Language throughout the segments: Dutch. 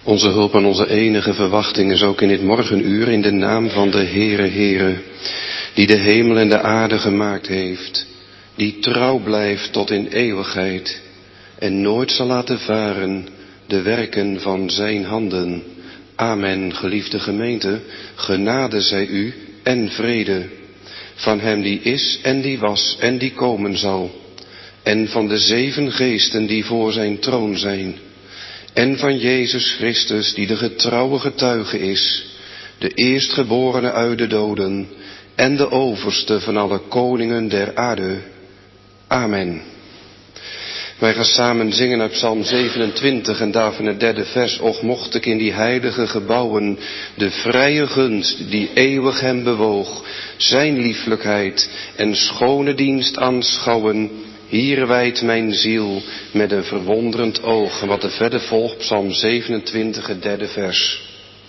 Onze hulp en onze enige verwachting is ook in dit morgenuur in de naam van de Heere, die de hemel en de aarde gemaakt heeft, die trouw blijft tot in eeuwigheid en nooit zal laten varen de werken van zijn handen. Amen, geliefde gemeente, genade zij u en vrede van hem die is en die was en die komen zal, en van de 7 geesten die voor zijn troon zijn, en van Jezus Christus die de getrouwe getuige is, de eerstgeborene uit de doden en de overste van alle koningen der aarde. Amen. Wij gaan samen zingen uit Psalm 27 en daarvan het 3e vers. Och, mocht ik in die heilige gebouwen de vrije gunst die eeuwig hem bewoog, zijn lieflijkheid en schone dienst aanschouwen. Hier wijdt mijn ziel met een verwonderend oog. En wat er verder volgt, Psalm 27, het 3e vers.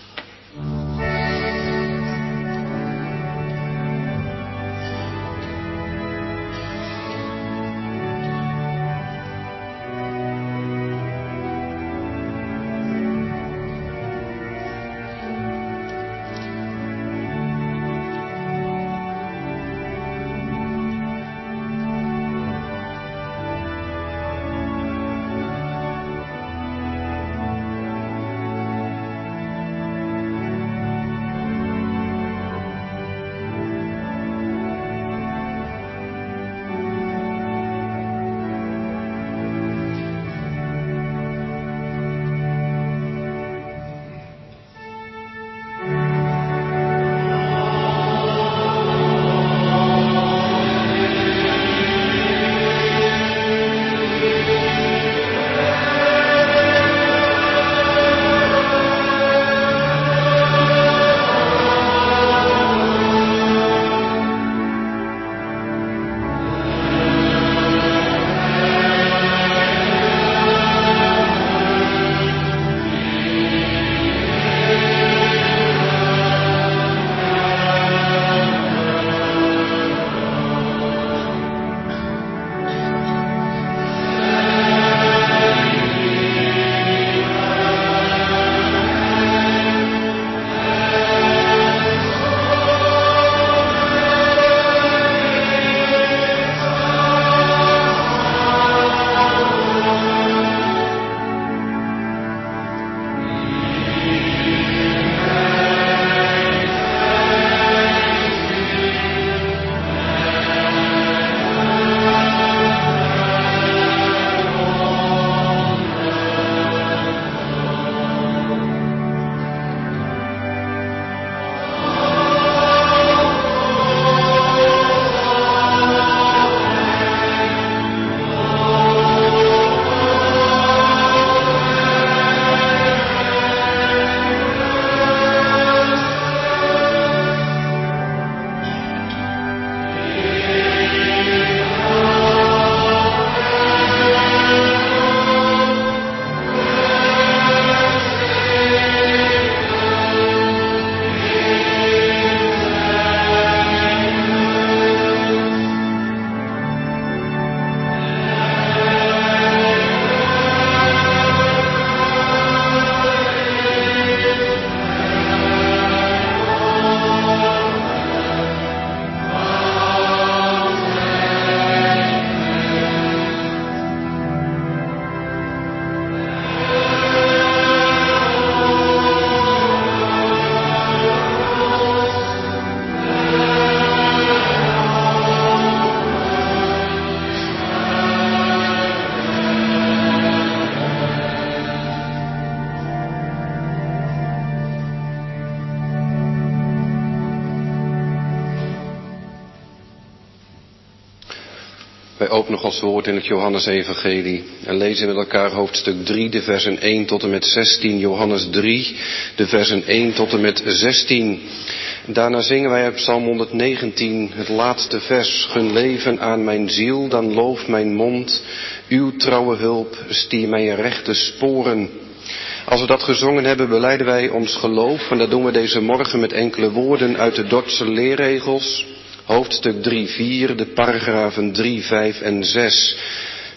Wij openen Gods woord in het Johannesevangelie en lezen met elkaar hoofdstuk 3, de versen 1 tot en met 16. Johannes 3, de versen 1 tot en met 16. Daarna zingen wij uit Psalm 119, het laatste vers. Gun leven aan mijn ziel, dan looft mijn mond. Uw trouwe hulp, stier mij in rechte sporen. Als we dat gezongen hebben, belijden wij ons geloof. En dat doen we deze morgen met enkele woorden uit de Dordtse leerregels. Hoofdstuk 3, 4, de paragrafen 3, 5 en 6.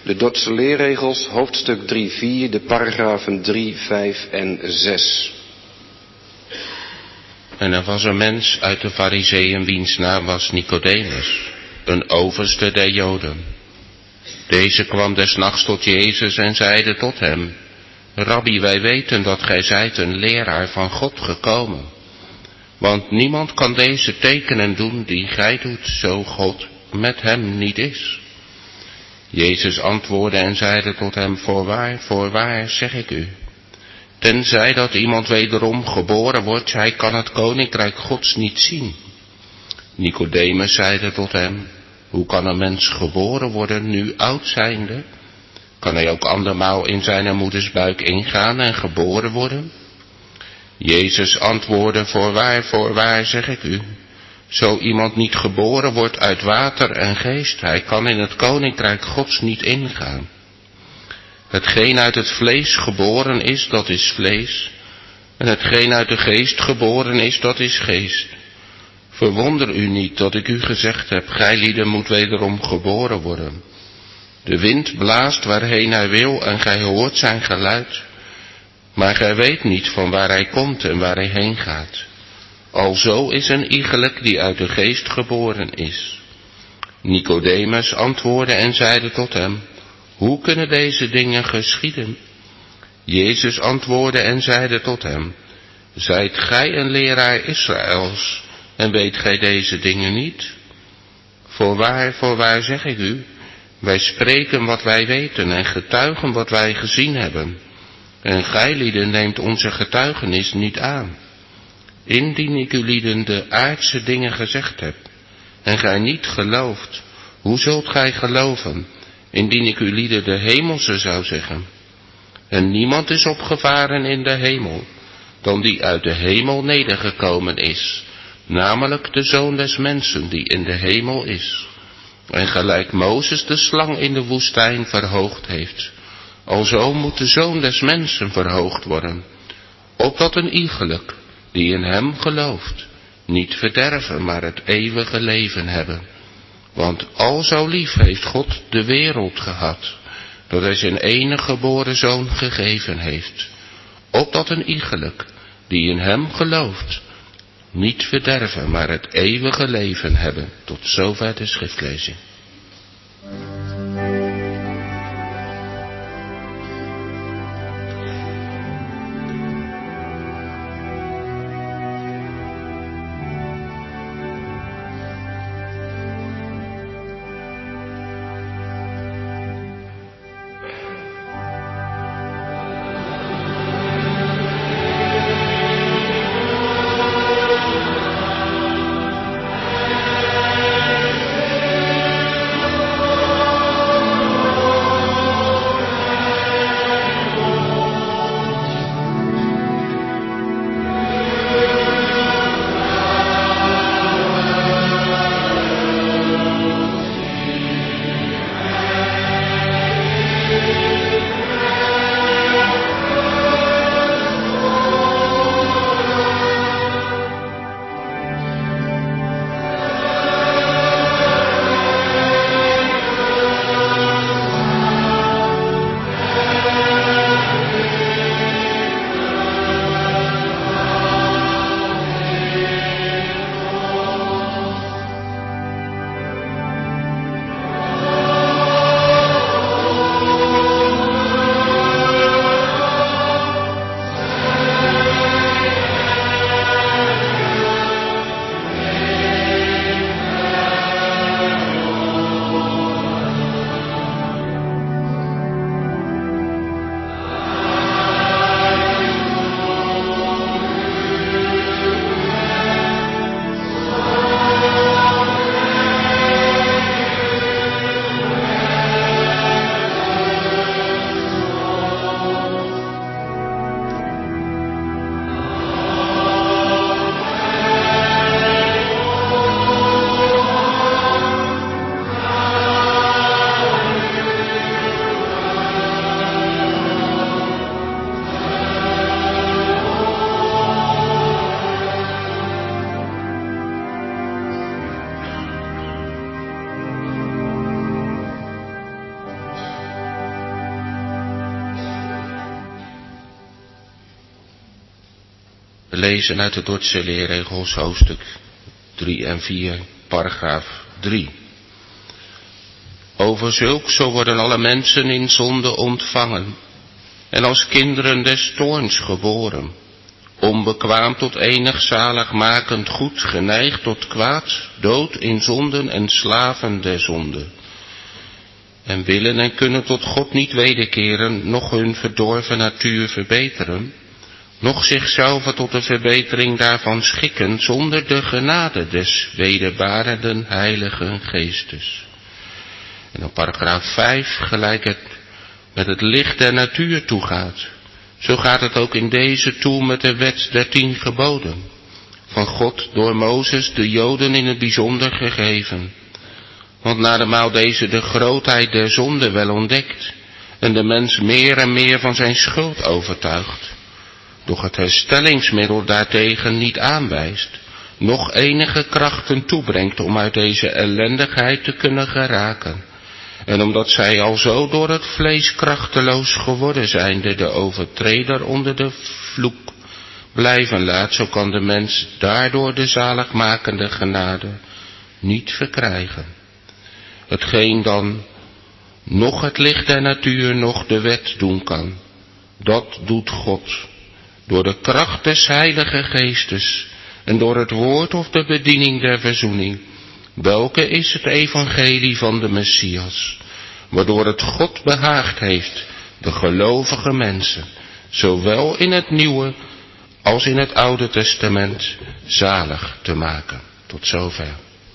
De Dordtse leerregels, hoofdstuk 3-4, de paragrafen 3, 5 en 6. En er was een mens uit de Farizeeën wiens naam was Nicodemus, een overste der Joden. Deze kwam des nachts tot Jezus en zeide tot hem: Rabbi, wij weten dat gij zijt een leraar van God gekomen. Want niemand kan deze tekenen doen die gij doet, zo God met hem niet is. Jezus antwoordde en zeide tot hem: Voorwaar zeg ik u, tenzij dat iemand wederom geboren wordt, hij kan het koninkrijk Gods niet zien. Nicodemus zeide tot hem: Hoe kan een mens geboren worden, nu oud zijnde? Kan hij ook andermaal in zijn moeders buik ingaan en geboren worden? Jezus antwoordde: Voorwaar zeg ik u, zo iemand niet geboren wordt uit water en geest, hij kan in het koninkrijk Gods niet ingaan. Hetgeen uit het vlees geboren is, dat is vlees, en hetgeen uit de geest geboren is, dat is geest. Verwonder u niet dat ik u gezegd heb, gijlieden moet wederom geboren worden. De wind blaast waarheen hij wil en gij hoort zijn geluid, maar gij weet niet van waar hij komt en waar hij heen gaat. Alzo is een iegelijk die uit de geest geboren is. Nicodemus antwoordde en zeide tot hem: Hoe kunnen deze dingen geschieden? Jezus antwoordde en zeide tot hem: Zijt gij een leraar Israëls en weet gij deze dingen niet? Voorwaar zeg ik u, wij spreken wat wij weten en getuigen wat wij gezien hebben. En gijlieden neemt onze getuigenis niet aan. Indien ik u lieden de aardse dingen gezegd heb, en gij niet gelooft, hoe zult gij geloven, indien ik u lieden de hemelse zou zeggen? En niemand is opgevaren in de hemel, dan die uit de hemel nedergekomen is, namelijk de Zoon des mensen die in de hemel is. En gelijk Mozes de slang in de woestijn verhoogd heeft, alzo moet de Zoon des mensen verhoogd worden, opdat een iegelijk die in hem gelooft niet verderven, maar het eeuwige leven hebben. Want alzo lief heeft God de wereld gehad, dat hij zijn enige geboren Zoon gegeven heeft, opdat een iegelijk die in hem gelooft niet verderven, maar het eeuwige leven hebben. Tot zover de schriftlezing. We lezen uit de Dordtse leerregels hoofdstuk 3 en 4, paragraaf 3. Over zulks zo worden alle mensen in zonde ontvangen en als kinderen des toorns geboren, onbekwaam tot enig zaligmakend goed, geneigd tot kwaad, dood in zonden en slaven der zonde. En willen en kunnen tot God niet wederkeren, noch hun verdorven natuur verbeteren, noch zichzelf tot de verbetering daarvan schikken, zonder de genade des wederbarenden Heilige Geestes. En op paragraaf 5, gelijk het met het licht der natuur toegaat, zo gaat het ook in deze toe met de wet der 10 geboden, van God door Mozes de Joden in het bijzonder gegeven. Want naarmate deze de grootheid der zonde wel ontdekt, en de mens meer en meer van zijn schuld overtuigt, doch het herstellingsmiddel daartegen niet aanwijst, noch enige krachten toebrengt om uit deze ellendigheid te kunnen geraken. En omdat zij al zo door het vlees krachteloos geworden zijnde de overtreder onder de vloek blijven laat, zo kan de mens daardoor de zaligmakende genade niet verkrijgen. Hetgeen dan noch het licht der natuur, noch de wet doen kan, dat doet God, door de kracht des Heilige Geestes en door het woord of de bediening der verzoening, welke is het evangelie van de Messias, waardoor het God behaagd heeft de gelovige mensen, zowel in het Nieuwe als in het Oude Testament, zalig te maken. Tot zover.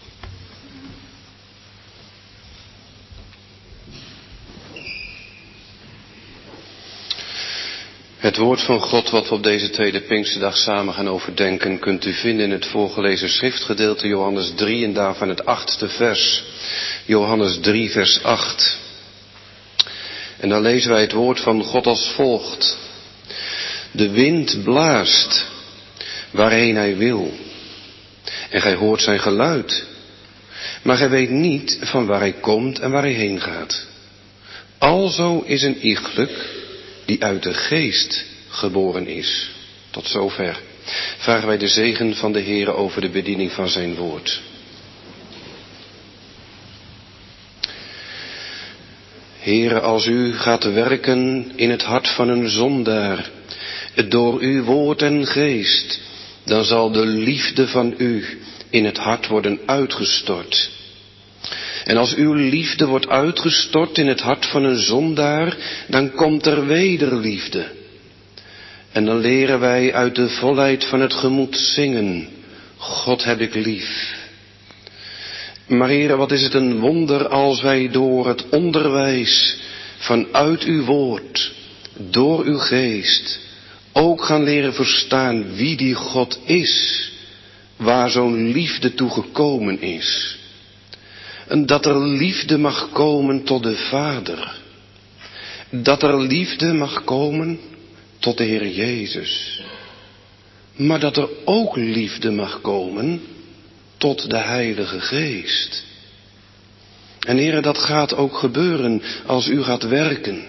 Het woord van God wat we op deze tweede Pinksterdag samen gaan overdenken, kunt u vinden in het voorgelezen schriftgedeelte Johannes 3 en daarvan het 8e vers. Johannes 3 vers 8. En dan lezen wij het woord van God als volgt. De wind blaast waarheen hij wil. En gij hoort zijn geluid. Maar gij weet niet van waar hij komt en waar hij heen gaat. Alzo is een iegelijk die uit de geest geboren is. Tot zover. Vragen wij de zegen van de Heere over de bediening van zijn woord. Heere, als u gaat werken in het hart van een zondaar, door uw woord en geest, dan zal de liefde van u in het hart worden uitgestort. En als uw liefde wordt uitgestort in het hart van een zondaar, dan komt er wederliefde. En dan leren wij uit de volheid van het gemoed zingen, God heb ik lief. Maar Heere, wat is het een wonder als wij door het onderwijs vanuit uw woord, door uw geest, ook gaan leren verstaan wie die God is, waar zo'n liefde toe gekomen is. En dat er liefde mag komen tot de Vader. Dat er liefde mag komen tot de Heer Jezus. Maar dat er ook liefde mag komen tot de Heilige Geest. En Heere, dat gaat ook gebeuren als u gaat werken.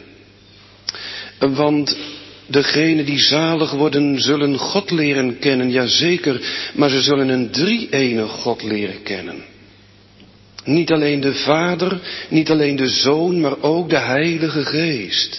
Want degenen die zalig worden zullen God leren kennen, jazeker, maar ze zullen een drie-enige God leren kennen. Niet alleen de Vader, niet alleen de Zoon, maar ook de Heilige Geest.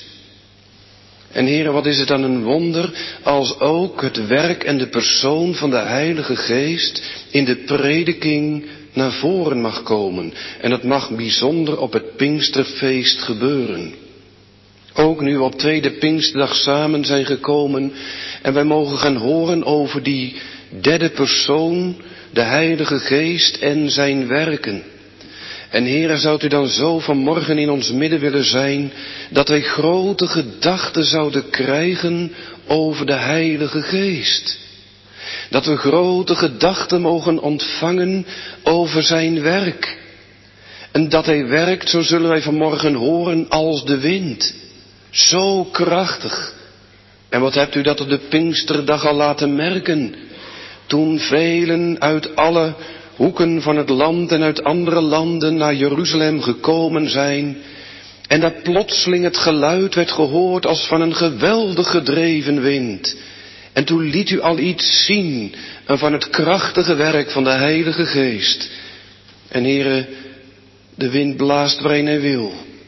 En Heere, wat is het dan een wonder als ook het werk en de persoon van de Heilige Geest in de prediking naar voren mag komen. En dat mag bijzonder op het Pinksterfeest gebeuren. Ook nu we op tweede Pinksterdag samen zijn gekomen en wij mogen gaan horen over die derde persoon, de Heilige Geest en zijn werken. En Heere, zou u dan zo vanmorgen in ons midden willen zijn, dat wij grote gedachten zouden krijgen over de Heilige Geest. Dat we grote gedachten mogen ontvangen over zijn werk. En dat hij werkt, zo zullen wij vanmorgen horen, als de wind. Zo krachtig. En wat hebt u dat op de Pinksterdag al laten merken? Toen velen uit alle hoeken van het land en uit andere landen naar Jeruzalem gekomen zijn. En dat plotseling het geluid werd gehoord als van een geweldig gedreven wind. En toen liet u al iets zien van het krachtige werk van de Heilige Geest. En Heere, de wind blaast waarin hij wil.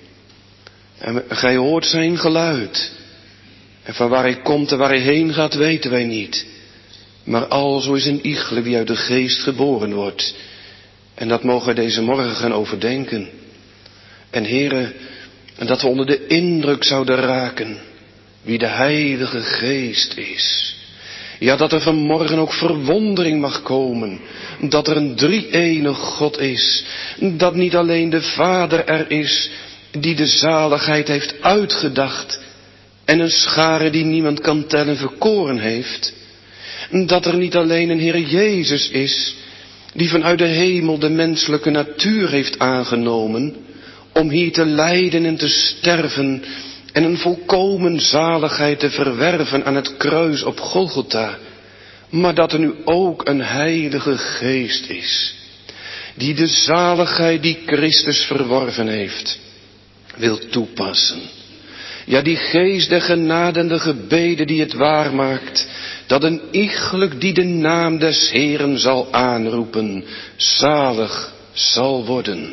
En gij hoort zijn geluid. En van waar hij komt en waar hij heen gaat weten wij niet. Maar alzo is een iegele die uit de Geest geboren wordt. En dat mogen we deze morgen gaan overdenken. En Heere, dat we onder de indruk zouden raken wie de Heilige Geest is. Ja, dat er vanmorgen ook verwondering mag komen. Dat er een drie-enig God is. Dat niet alleen de Vader er is die de zaligheid heeft uitgedacht. En een schare die niemand kan tellen verkoren heeft. Dat er niet alleen een Heer Jezus is die vanuit de hemel de menselijke natuur heeft aangenomen. Om hier te lijden en te sterven en een volkomen zaligheid te verwerven aan het kruis op Golgotha. Maar dat er nu ook een Heilige Geest is, die de zaligheid die Christus verworven heeft, wil toepassen. Ja, die Geest der genade en de gebeden die het waarmaakt, dat een iegelijk die de naam des Heeren zal aanroepen, zalig zal worden.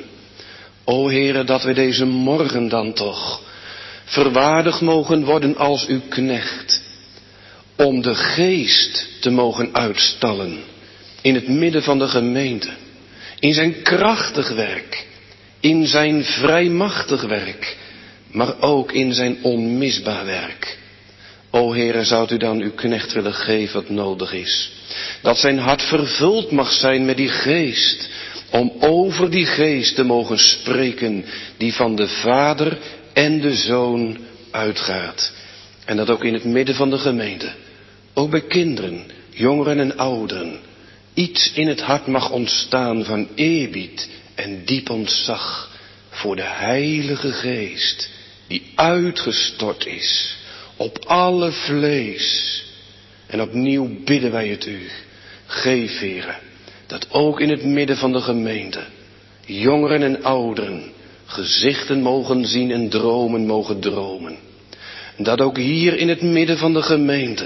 O Heere, dat we deze morgen dan toch verwaardigd mogen worden als uw knecht, om de Geest te mogen uitstallen in het midden van de gemeente, in zijn krachtig werk, in zijn vrijmachtig werk, maar ook in zijn onmisbaar werk. O Heere, zou u dan uw knecht willen geven wat nodig is, dat zijn hart vervuld mag zijn met die Geest, om over die Geest te mogen spreken die van de Vader en de Zoon uitgaat. En dat ook in het midden van de gemeente, ook bij kinderen, jongeren en ouderen, iets in het hart mag ontstaan van eerbied en diep ontzag voor de Heilige Geest die uitgestort is op alle vlees. En opnieuw bidden wij het u, geef Heere, dat ook in het midden van de gemeente jongeren en ouderen gezichten mogen zien en dromen mogen dromen. Dat ook hier in het midden van de gemeente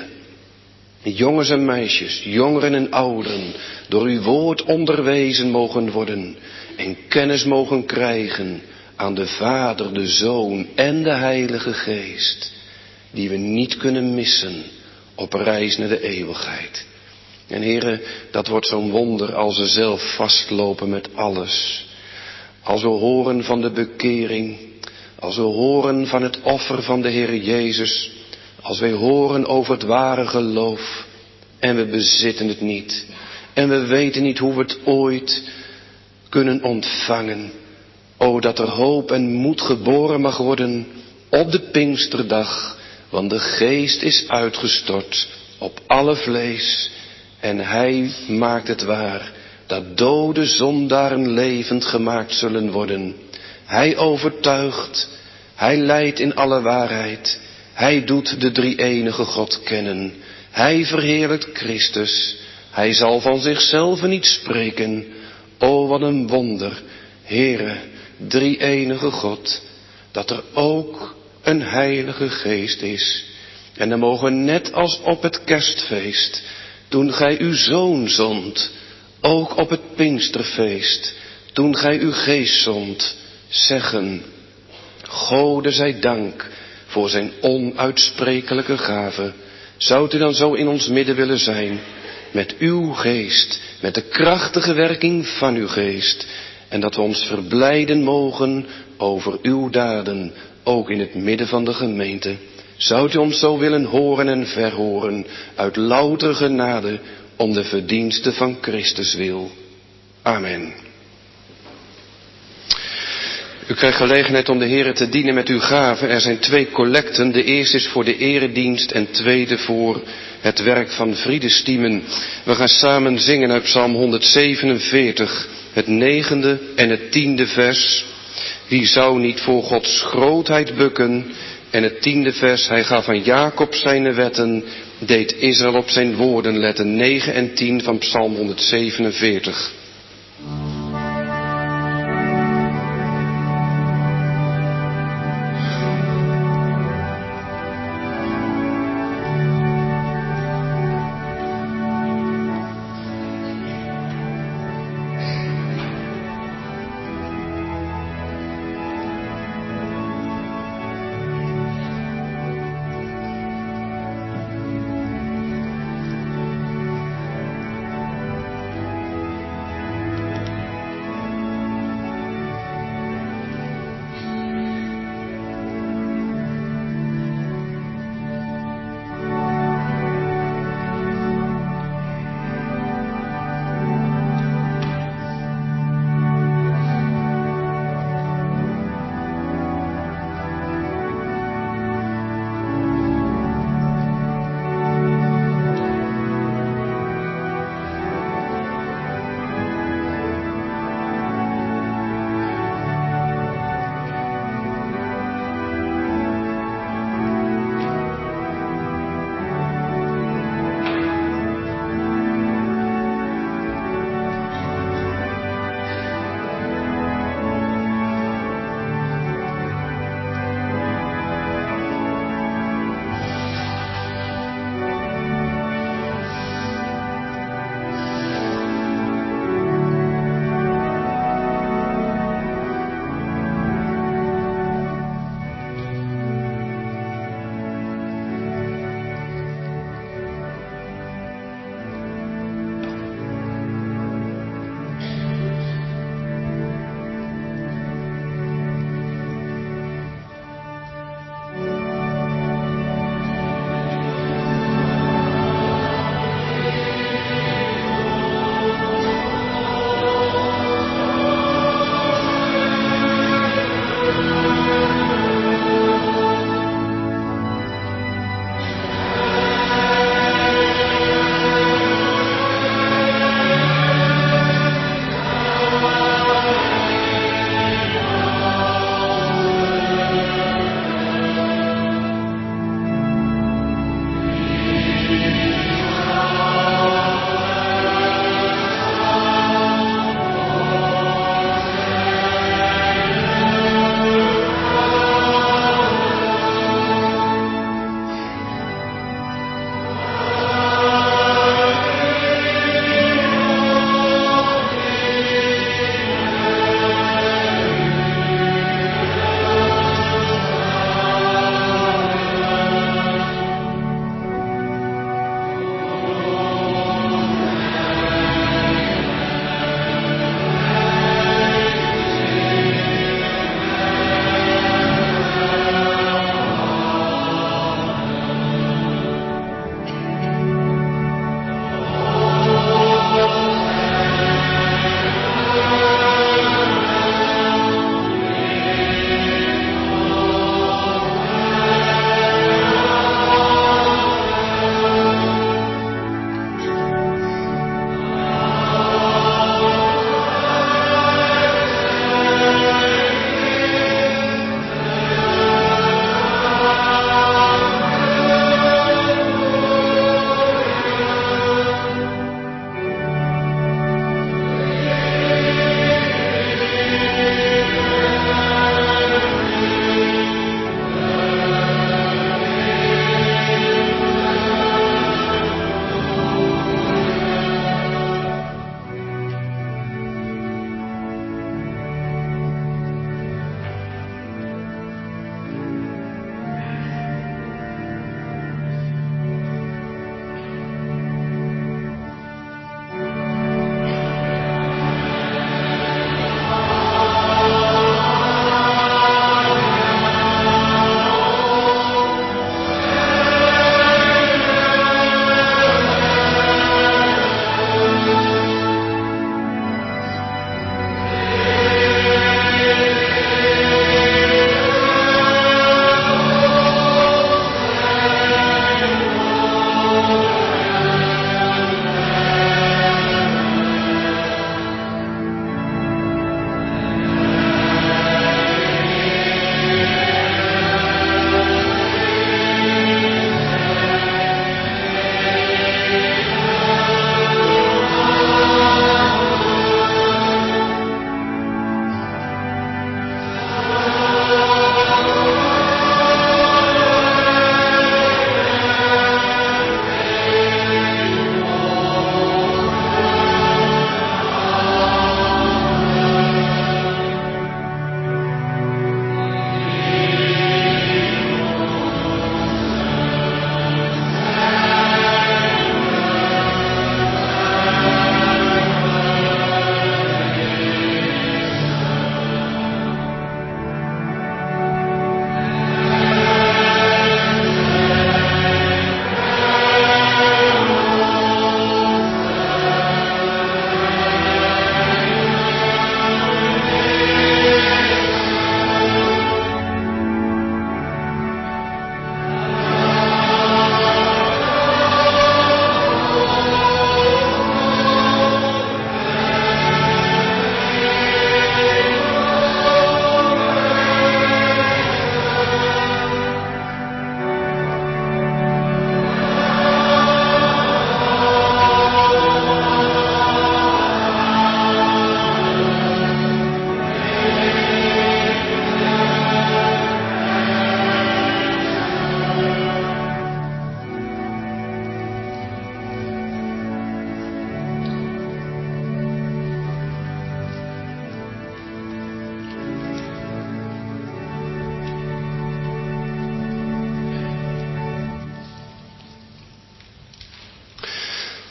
jongens en meisjes, jongeren en ouderen door uw woord onderwezen mogen worden en kennis mogen krijgen aan de Vader, de Zoon en de Heilige Geest, die we niet kunnen missen op reis naar de eeuwigheid. En Heere, dat wordt zo'n wonder als we zelf vastlopen met alles. Als we horen van de bekering, als we horen van het offer van de Heer Jezus, als wij horen over het ware geloof en we bezitten het niet en we weten niet hoe we het ooit kunnen ontvangen. O, dat er hoop en moed geboren mag worden op de Pinksterdag, want de Geest is uitgestort op alle vlees en Hij maakt het waar dat dode zondaren levend gemaakt zullen worden. Hij overtuigt, Hij leidt in alle waarheid, Hij doet de drie-enige God kennen, Hij verheerlijkt Christus, Hij zal van zichzelf niet spreken. O, wat een wonder, Heere, drie-enige God, dat er ook een Heilige Geest is. En dan mogen we net als op het kerstfeest, toen gij uw Zoon zondt, ook op het Pinksterfeest, toen gij uw Geest zondt, zeggen: Gode zij dank voor zijn onuitsprekelijke gave. Zou u dan zo in ons midden willen zijn, met uw Geest, met de krachtige werking van uw Geest, en dat we ons verblijden mogen over uw daden, ook in het midden van de gemeente. Zou u ons zo willen horen en verhoren, uit louter genade, om de verdiensten van Christus wil. Amen. U krijgt gelegenheid om de Heere te dienen met uw gaven. Er zijn 2 collecten. De eerste is voor de eredienst en tweede voor het werk van Vrijdestiemen. We gaan samen zingen uit Psalm 147, het 9e en het 10e vers. Wie zou niet voor Gods grootheid bukken? En het 10e vers, hij gaf aan Jacob zijn wetten, deed Israël op zijn woorden letten. 9 en 10 van Psalm 147.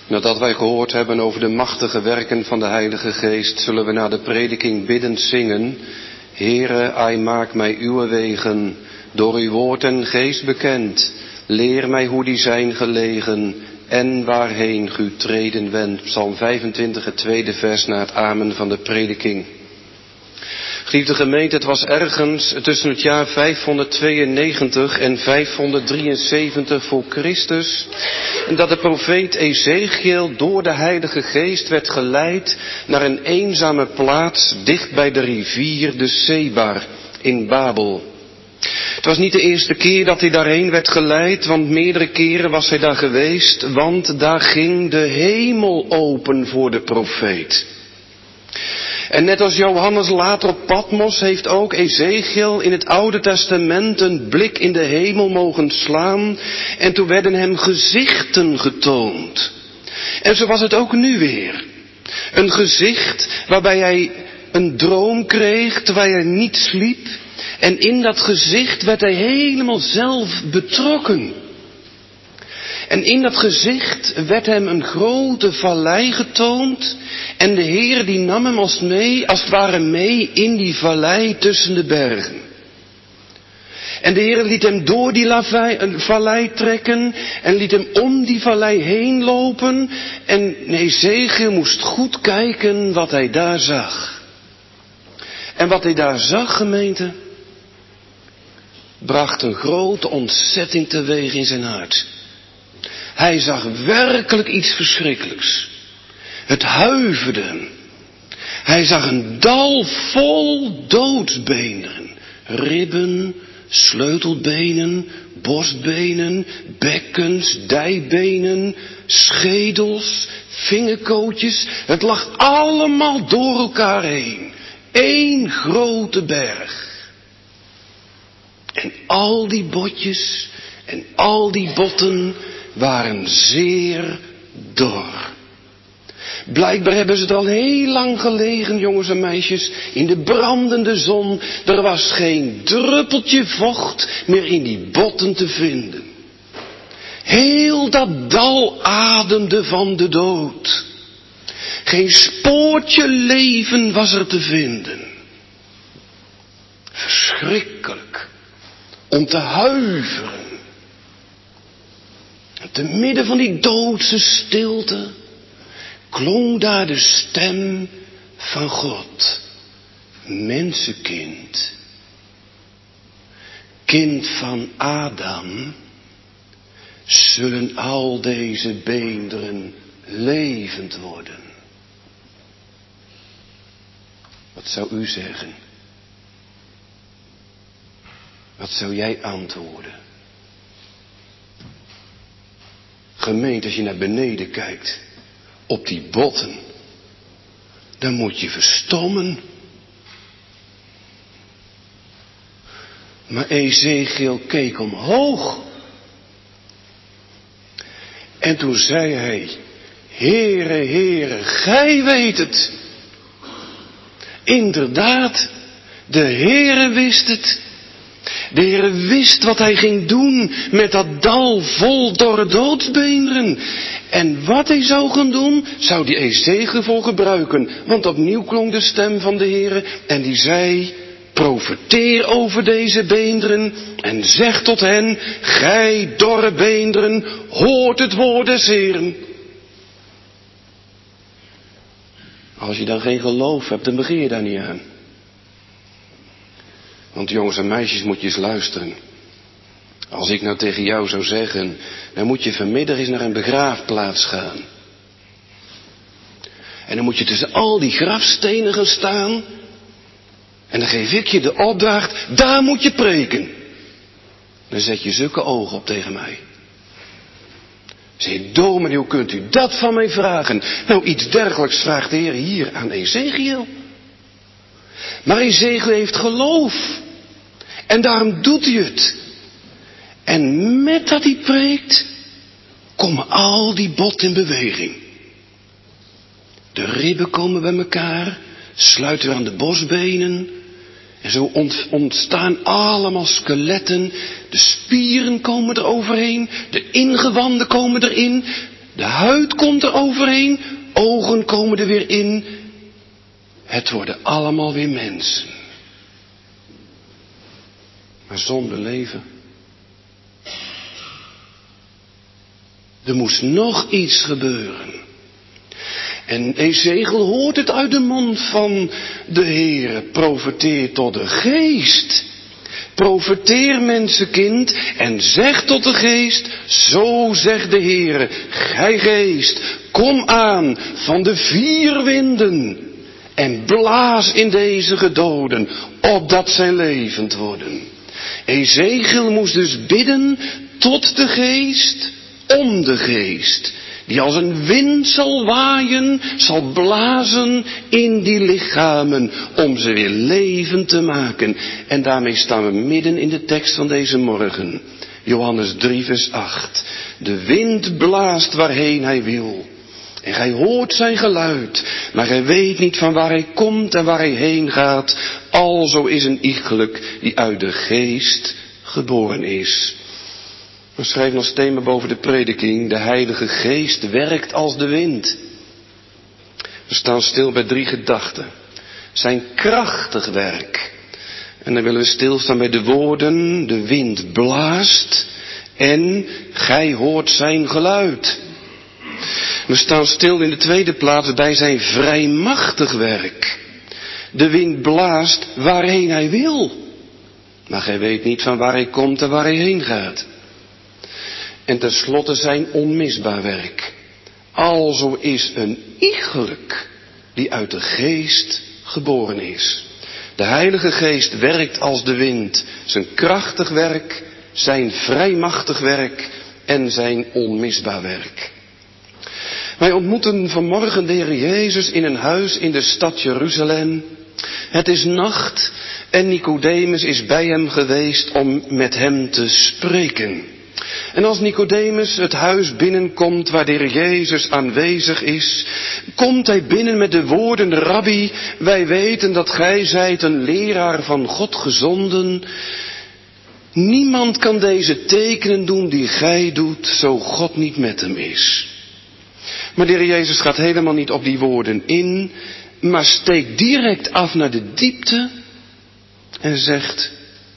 Nadat wij gehoord hebben over de machtige werken van de Heilige Geest, zullen we na de prediking biddend zingen: Heere, ai maak mij uw wegen, door uw woord en geest bekend. Leer mij hoe die zijn gelegen en waarheen gu treden wendt. Psalm 25, het tweede vers na het amen van de prediking. Geliefde gemeente, het was ergens tussen het jaar 592 en 573 voor Christus dat de profeet Ezechiel door de Heilige Geest werd geleid naar een eenzame plaats dicht bij de rivier de Sebar in Babel. Het was niet de eerste keer dat hij daarheen werd geleid, want meerdere keren was hij daar geweest, want daar ging de hemel open voor de profeet. En net als Johannes later op Patmos heeft ook Ezechiel in het Oude Testament een blik in de hemel mogen slaan. En toen werden hem gezichten getoond. En zo was het ook nu weer. Een gezicht waarbij hij een droom kreeg terwijl hij niet sliep. En in dat gezicht werd hij helemaal zelf betrokken. En in dat gezicht werd hem een grote vallei getoond. En de Heer die nam hem als het ware mee in die vallei tussen de bergen. En de Heer liet hem door die vallei trekken en liet hem om die vallei heen lopen. En Ezechiel moest goed kijken wat hij daar zag. En wat hij daar zag, gemeente, bracht een grote ontzetting teweeg in zijn hart. Hij zag werkelijk iets verschrikkelijks. Het huiverde hem. Hij zag een dal vol doodsbeenderen. Ribben, sleutelbenen, borstbenen, bekkens, dijbenen, schedels, vingerkootjes. Het lag allemaal door elkaar heen. Eén grote berg. En al die botjes en al die botten waren zeer dor. Blijkbaar hebben ze er al heel lang gelegen, jongens en meisjes, in de brandende zon. Er was geen druppeltje vocht meer in die botten te vinden. Heel dat dal ademde van de dood. Geen spoortje leven was er te vinden. Verschrikkelijk. Om te huiveren. Te midden van die doodse stilte klonk daar de stem van God. Mensenkind. Kind van Adam. Zullen al deze beenderen levend worden? Wat zou u zeggen? Wat zou jij antwoorden? Gemeente, als je naar beneden kijkt, op die botten, dan moet je verstommen. Maar Ezechiel keek omhoog. En toen zei hij: Heere, Heere, gij weet het. Inderdaad, de Heere wist het. De Heere wist wat hij ging doen met dat dal vol dorre doodsbeenderen. En wat hij zou gaan doen, zou die Ezechiel voor gebruiken. Want opnieuw klonk de stem van de Heere en die zei: profeteer over deze beenderen en zeg tot hen: gij dorre beenderen, hoort het woord des Heeren. Als je dan geen geloof hebt, dan begin je daar niet aan. Want jongens en meisjes, moet je eens luisteren. Als ik nou tegen jou zou zeggen, dan moet je vanmiddag eens naar een begraafplaats gaan. En dan moet je tussen al die grafstenen gaan staan. En dan geef ik je de opdracht, daar moet je preken. Dan zet je zulke ogen op tegen mij. Zeg je: dominee, hoe kunt u dat van mij vragen? Nou, iets dergelijks vraagt de Heer hier aan Ezechiel. Maar Ezechiel heeft geloof. En daarom doet hij het. En met dat hij preekt, komen al die botten in beweging. De ribben komen bij elkaar, sluiten weer aan de borstbenen. En zo ontstaan allemaal skeletten. De spieren komen er overheen, de ingewanden komen erin. De huid komt er overheen, ogen komen er weer in. Het worden allemaal weer mensen. Maar zonder leven. Er moest nog iets gebeuren. En Ezechiel hoort het uit de mond van de Heere. Profeteer tot de geest. Profeteer, mensenkind, en zeg tot de geest, zo zegt de Heere, gij geest, kom aan van de 4 winden en blaas in deze gedoden, opdat zij levend worden. Ezechiel moest dus bidden tot de geest, om de geest, die als een wind zal waaien, zal blazen in die lichamen, om ze weer levend te maken. En daarmee staan we midden in de tekst van deze morgen. Johannes 3 vers 8. De wind blaast waarheen hij wil. En gij hoort zijn geluid, maar gij weet niet van waar hij komt en waar hij heen gaat. Alzo is een iegelijk die uit de geest geboren is. We schrijven als thema boven de prediking, de Heilige Geest werkt als de wind. We staan stil bij 3 gedachten. Zijn krachtig werk. En dan willen we stilstaan bij de woorden, de wind blaast en gij hoort zijn geluid. We staan stil in de tweede plaats bij zijn vrijmachtig werk. De wind blaast waarheen hij wil. Maar gij weet niet van waar hij komt en waar hij heen gaat. En tenslotte zijn onmisbaar werk. Alzo is een iegelijk die uit de geest geboren is. De Heilige Geest werkt als de wind. Zijn krachtig werk, zijn vrijmachtig werk en zijn onmisbaar werk. Wij ontmoeten vanmorgen de Heer Jezus in een huis in de stad Jeruzalem. Het is nacht en Nicodemus is bij hem geweest om met hem te spreken. En als Nicodemus het huis binnenkomt waar de Heer Jezus aanwezig is, komt hij binnen met de woorden, Rabbi, wij weten dat gij zijt een leraar van God gezonden. Niemand kan deze tekenen doen die gij doet, zo God niet met hem is. Maar de Heer Jezus gaat helemaal niet op die woorden in, maar steekt direct af naar de diepte en zegt,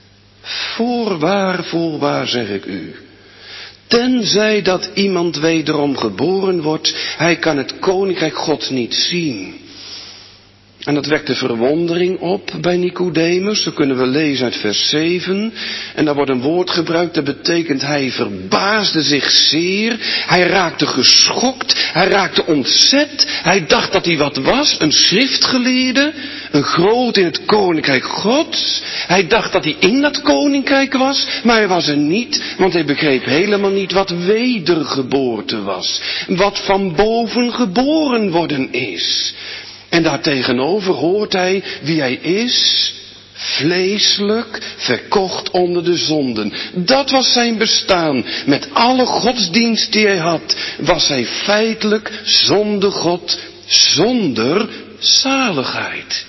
voorwaar zeg ik u. Tenzij dat iemand wederom geboren wordt, hij kan het koninkrijk Gods niet zien. En dat wekt de verwondering op bij Nicodemus. Dat kunnen we lezen uit vers 7. En daar wordt een woord gebruikt, dat betekent hij verbaasde zich zeer. Hij raakte geschokt, hij raakte ontzet. Hij dacht dat hij wat was, een schriftgeleerde, een groot in het koninkrijk Gods. Hij dacht dat hij in dat koninkrijk was, maar hij was er niet, want hij begreep helemaal niet wat wedergeboorte was. Wat van boven geboren worden is. En daartegenover hoort hij wie hij is, vleeselijk, verkocht onder de zonden. Dat was zijn bestaan. Met alle godsdienst die hij had, was hij feitelijk zonder God, zonder zaligheid.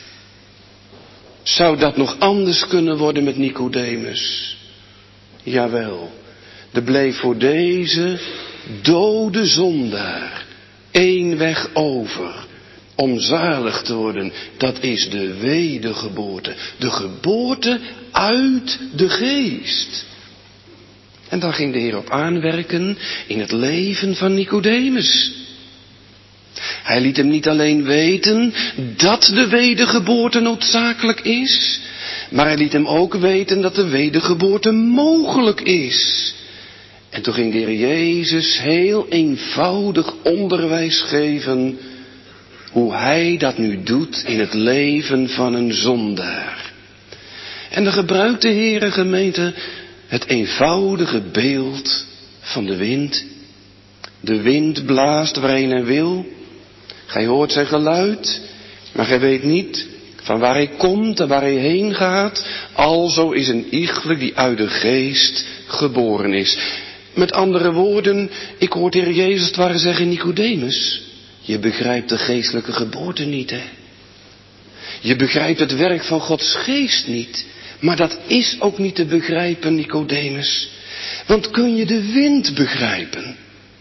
Zou dat nog anders kunnen worden met Nicodemus? Jawel, er bleef voor deze dode zondaar één weg over. Om zalig te worden, dat is de wedergeboorte. De geboorte uit de geest. En daar ging de Heer op aanwerken in het leven van Nicodemus. Hij liet hem niet alleen weten dat de wedergeboorte noodzakelijk is, maar hij liet hem ook weten dat de wedergeboorte mogelijk is. En toen ging de Heer Jezus heel eenvoudig onderwijs geven hoe hij dat nu doet in het leven van een zondaar. En dan gebruikt de Heere gemeente het eenvoudige beeld van de wind. De wind blaast waarheen hij wil. Gij hoort zijn geluid, maar gij weet niet van waar hij komt en waar hij heen gaat. Alzo is een iegelijk die uit de geest geboren is. Met andere woorden, ik hoor de Heer Jezus het ware zeggen, Nicodemus, je begrijpt de geestelijke geboorte niet, hè? Je begrijpt het werk van Gods geest niet. Maar dat is ook niet te begrijpen, Nicodemus. Want kun je de wind begrijpen?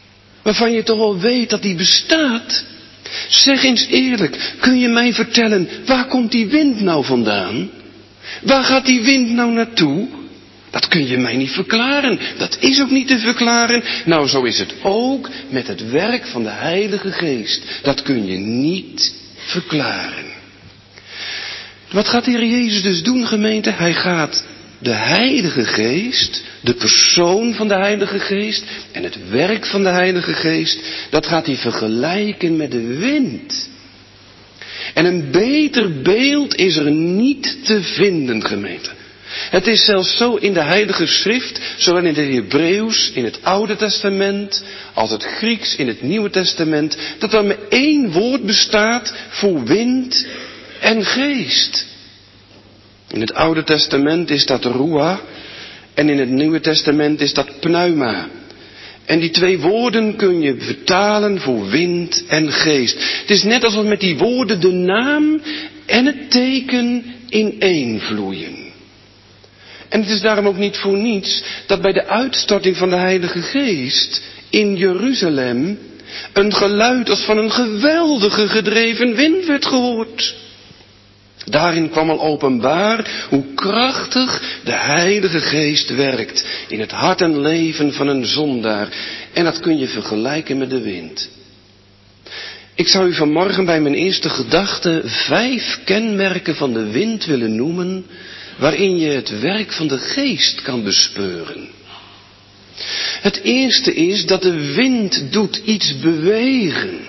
waarvan je toch al weet dat die bestaat. Zeg eens eerlijk, kun je mij vertellen, waar komt die wind nou vandaan? Waar gaat die wind nou naartoe? Dat kun je mij niet verklaren. Dat is ook niet te verklaren. Nou, zo is het ook met het werk van de Heilige Geest. Dat kun je niet verklaren. Wat gaat de Heer Jezus dus doen, gemeente? Hij gaat de Heilige Geest, de persoon van de Heilige Geest en het werk van de Heilige Geest, dat gaat hij vergelijken met de wind. En een beter beeld is er niet te vinden, gemeente. Het is zelfs zo in de Heilige Schrift, zowel in het Hebreeuws, in het Oude Testament, als het Grieks in het Nieuwe Testament, dat er maar één woord bestaat voor wind en geest. In het Oude Testament is dat ruach en in het Nieuwe Testament is dat pneuma. En die twee woorden kun je vertalen voor wind en geest. Het is net alsof met die woorden de naam en het teken ineenvloeien. En het is daarom ook niet voor niets dat bij de uitstorting van de Heilige Geest in Jeruzalem een geluid als van een geweldige gedreven wind werd gehoord. Daarin kwam al openbaar hoe krachtig de Heilige Geest werkt in het hart en leven van een zondaar. En dat kun je vergelijken met de wind. Ik zou u vanmorgen bij mijn eerste gedachte 5 kenmerken van de wind willen noemen, waarin je het werk van de Geest kan bespeuren. Het eerste is dat de wind doet iets bewegen.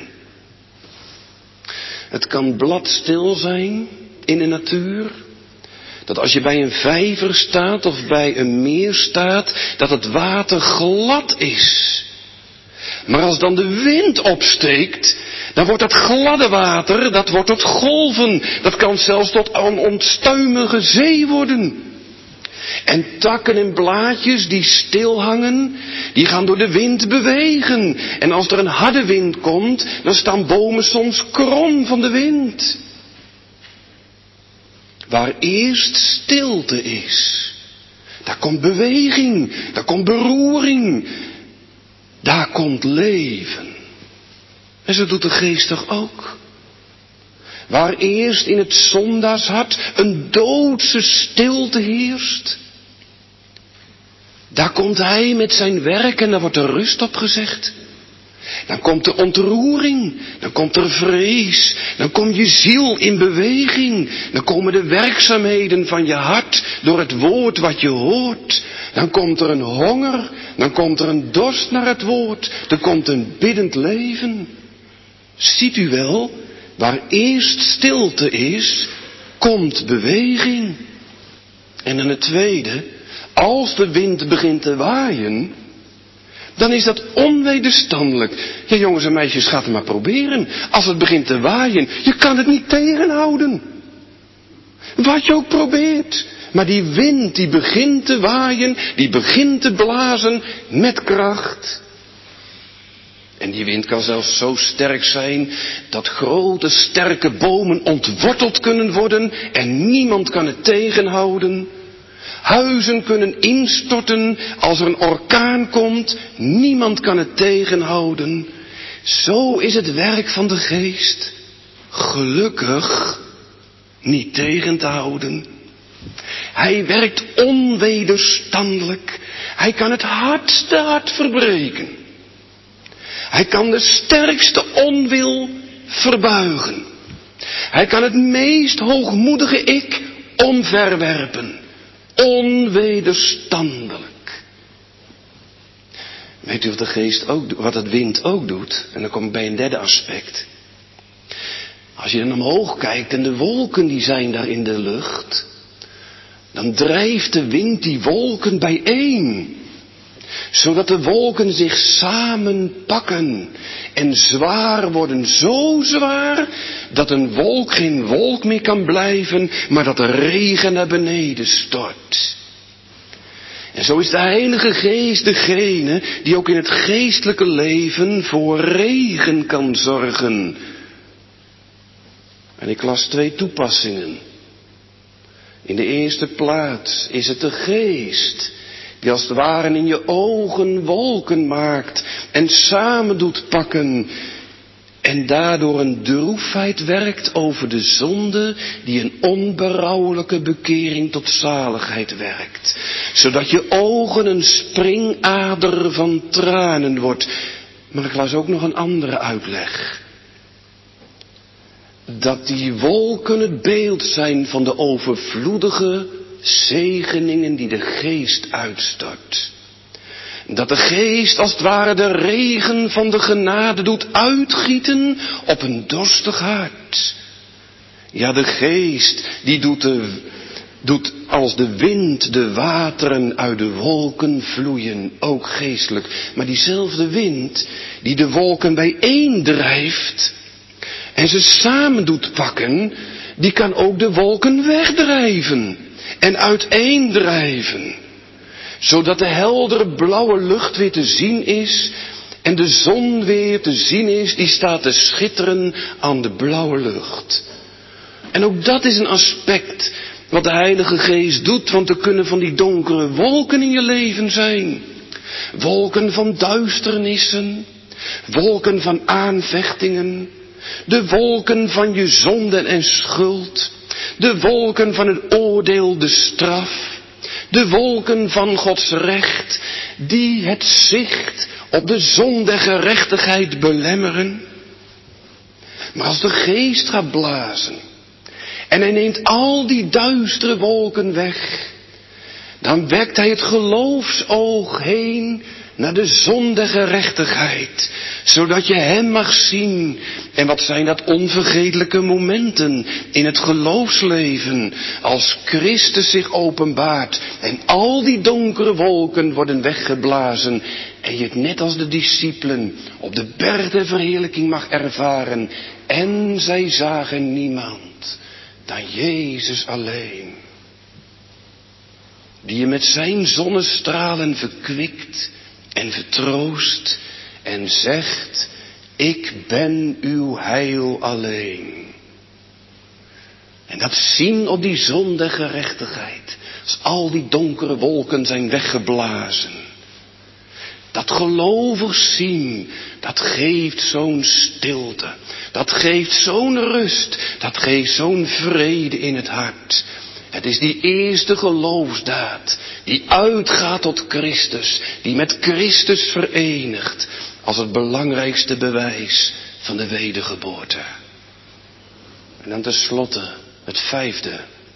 Het kan bladstil zijn in de natuur. Dat als je bij een vijver staat of bij een meer staat, dat het water glad is. Maar als dan de wind opsteekt, dan wordt dat gladde water, dat wordt tot golven. Dat kan zelfs tot een onstuimige zee worden. En takken en blaadjes die stil hangen, die gaan door de wind bewegen. En als er een harde wind komt, dan staan bomen soms krom van de wind. Waar eerst stilte is, daar komt beweging, daar komt beroering, daar komt leven. En zo doet de Geest toch ook. Waar eerst in het zondaarshart een doodse stilte heerst, daar komt Hij met zijn werk en daar wordt er rust op gezegd. Dan komt er ontroering, dan komt er vrees, dan komt je ziel in beweging. Dan komen de werkzaamheden van je hart door het woord wat je hoort. Dan komt er een honger, dan komt er een dorst naar het woord. Er komt een biddend leven. Ziet u wel, waar eerst stilte is, komt beweging. En dan het tweede, als de wind begint te waaien, dan is dat onwederstandelijk. Ja, jongens en meisjes, gaat het maar proberen. Als het begint te waaien, je kan het niet tegenhouden. Wat je ook probeert. Maar die wind, die begint te waaien, die begint te blazen met kracht. En die wind kan zelfs zo sterk zijn dat grote, sterke bomen ontworteld kunnen worden en niemand kan het tegenhouden. Huizen kunnen instorten als er een orkaan komt. Niemand kan het tegenhouden. Zo is het werk van de Geest gelukkig niet tegen te houden. Hij werkt onwederstandelijk. Hij kan het hardste hart verbreken. Hij kan de sterkste onwil verbuigen. Hij kan het meest hoogmoedige ik omverwerpen. Onwederstandelijk. Weet u wat de Geest ook, wat het wind ook doet? En dan kom ik bij een derde aspect. Als je dan omhoog kijkt en de wolken die zijn daar in de lucht, dan drijft de wind die wolken bijeen. Zodat de wolken zich samenpakken en zwaar worden, zo zwaar dat een wolk geen wolk meer kan blijven, maar dat de regen naar beneden stort. En zo is de Heilige Geest degene die ook in het geestelijke leven voor regen kan zorgen. En ik las 2 toepassingen. In de eerste plaats is het de Geest Die als het ware in je ogen wolken maakt en samen doet pakken. En daardoor een droefheid werkt over de zonde die een onberouwelijke bekering tot zaligheid werkt. Zodat je ogen een springader van tranen wordt. Maar ik las ook nog een andere uitleg. Dat die wolken het beeld zijn van de overvloedige zegeningen die de Geest uitstort. Dat de Geest als het ware de regen van de genade doet uitgieten op een dorstig hart. Ja, de Geest die doet als de wind de wateren uit de wolken vloeien, ook geestelijk. Maar diezelfde wind die de wolken bijeendrijft en ze samen doet pakken, die kan ook de wolken wegdrijven en uiteendrijven. Zodat de heldere blauwe lucht weer te zien is en de zon weer te zien is, die staat te schitteren aan de blauwe lucht. En ook dat is een aspect wat de Heilige Geest doet, want er kunnen van die donkere wolken in je leven zijn. Wolken van duisternissen, wolken van aanvechtingen, de wolken van je zonden en schuld, de wolken van het oordeel, de straf. De wolken van Gods recht, die het zicht op de zon der gerechtigheid belemmeren. Maar als de Geest gaat blazen, en hij neemt al die duistere wolken weg, dan wekt hij het geloofsoog heen naar de zon der gerechtigheid, zodat je hem mag zien. En wat zijn dat onvergetelijke momenten in het geloofsleven, als Christus zich openbaart en al die donkere wolken worden weggeblazen en je het net als de discipelen op de berg der verheerlijking mag ervaren. En zij zagen niemand dan Jezus alleen, die je met zijn zonnestralen verkwikt en vertroost en zegt, ik ben uw heil alleen. En dat zien op die zon der gerechtigheid, als al die donkere wolken zijn weggeblazen. Dat gelovig zien, dat geeft zo'n stilte, dat geeft zo'n rust, dat geeft zo'n vrede in het hart. Het is die eerste geloofsdaad die uitgaat tot Christus, die met Christus verenigt als het belangrijkste bewijs van de wedergeboorte. En dan tenslotte het vijfde.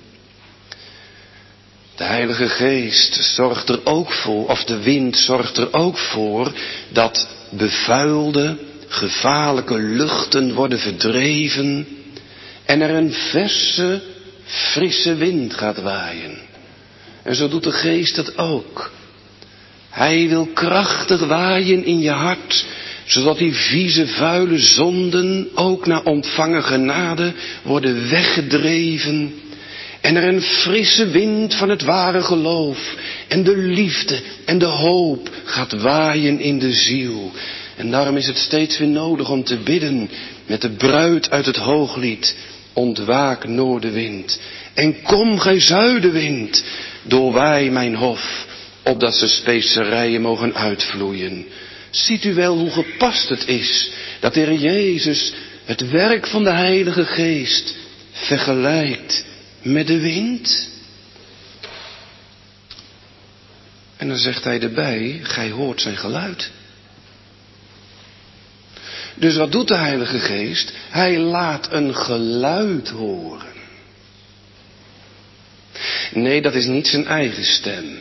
De Heilige Geest zorgt er ook voor, of de wind zorgt er ook voor, dat bevuilde, gevaarlijke luchten worden verdreven en er een verse, frisse wind gaat waaien. En zo doet de Geest dat ook. Hij wil krachtig waaien in je hart, zodat die vieze, vuile zonden ook na ontvangen genade worden weggedreven. En er een frisse wind van het ware geloof en de liefde en de hoop gaat waaien in de ziel. En daarom is het steeds weer nodig om te bidden met de bruid uit het Hooglied. Ontwaak noordenwind en kom gij zuidenwind, doorwaai mijn hof, opdat ze specerijen mogen uitvloeien. Ziet u wel hoe gepast het is dat de Heer Jezus het werk van de Heilige Geest vergelijkt met de wind? En dan zegt hij erbij, gij hoort zijn geluid. Dus wat doet de Heilige Geest? Hij laat een geluid horen. Nee, dat is niet zijn eigen stem.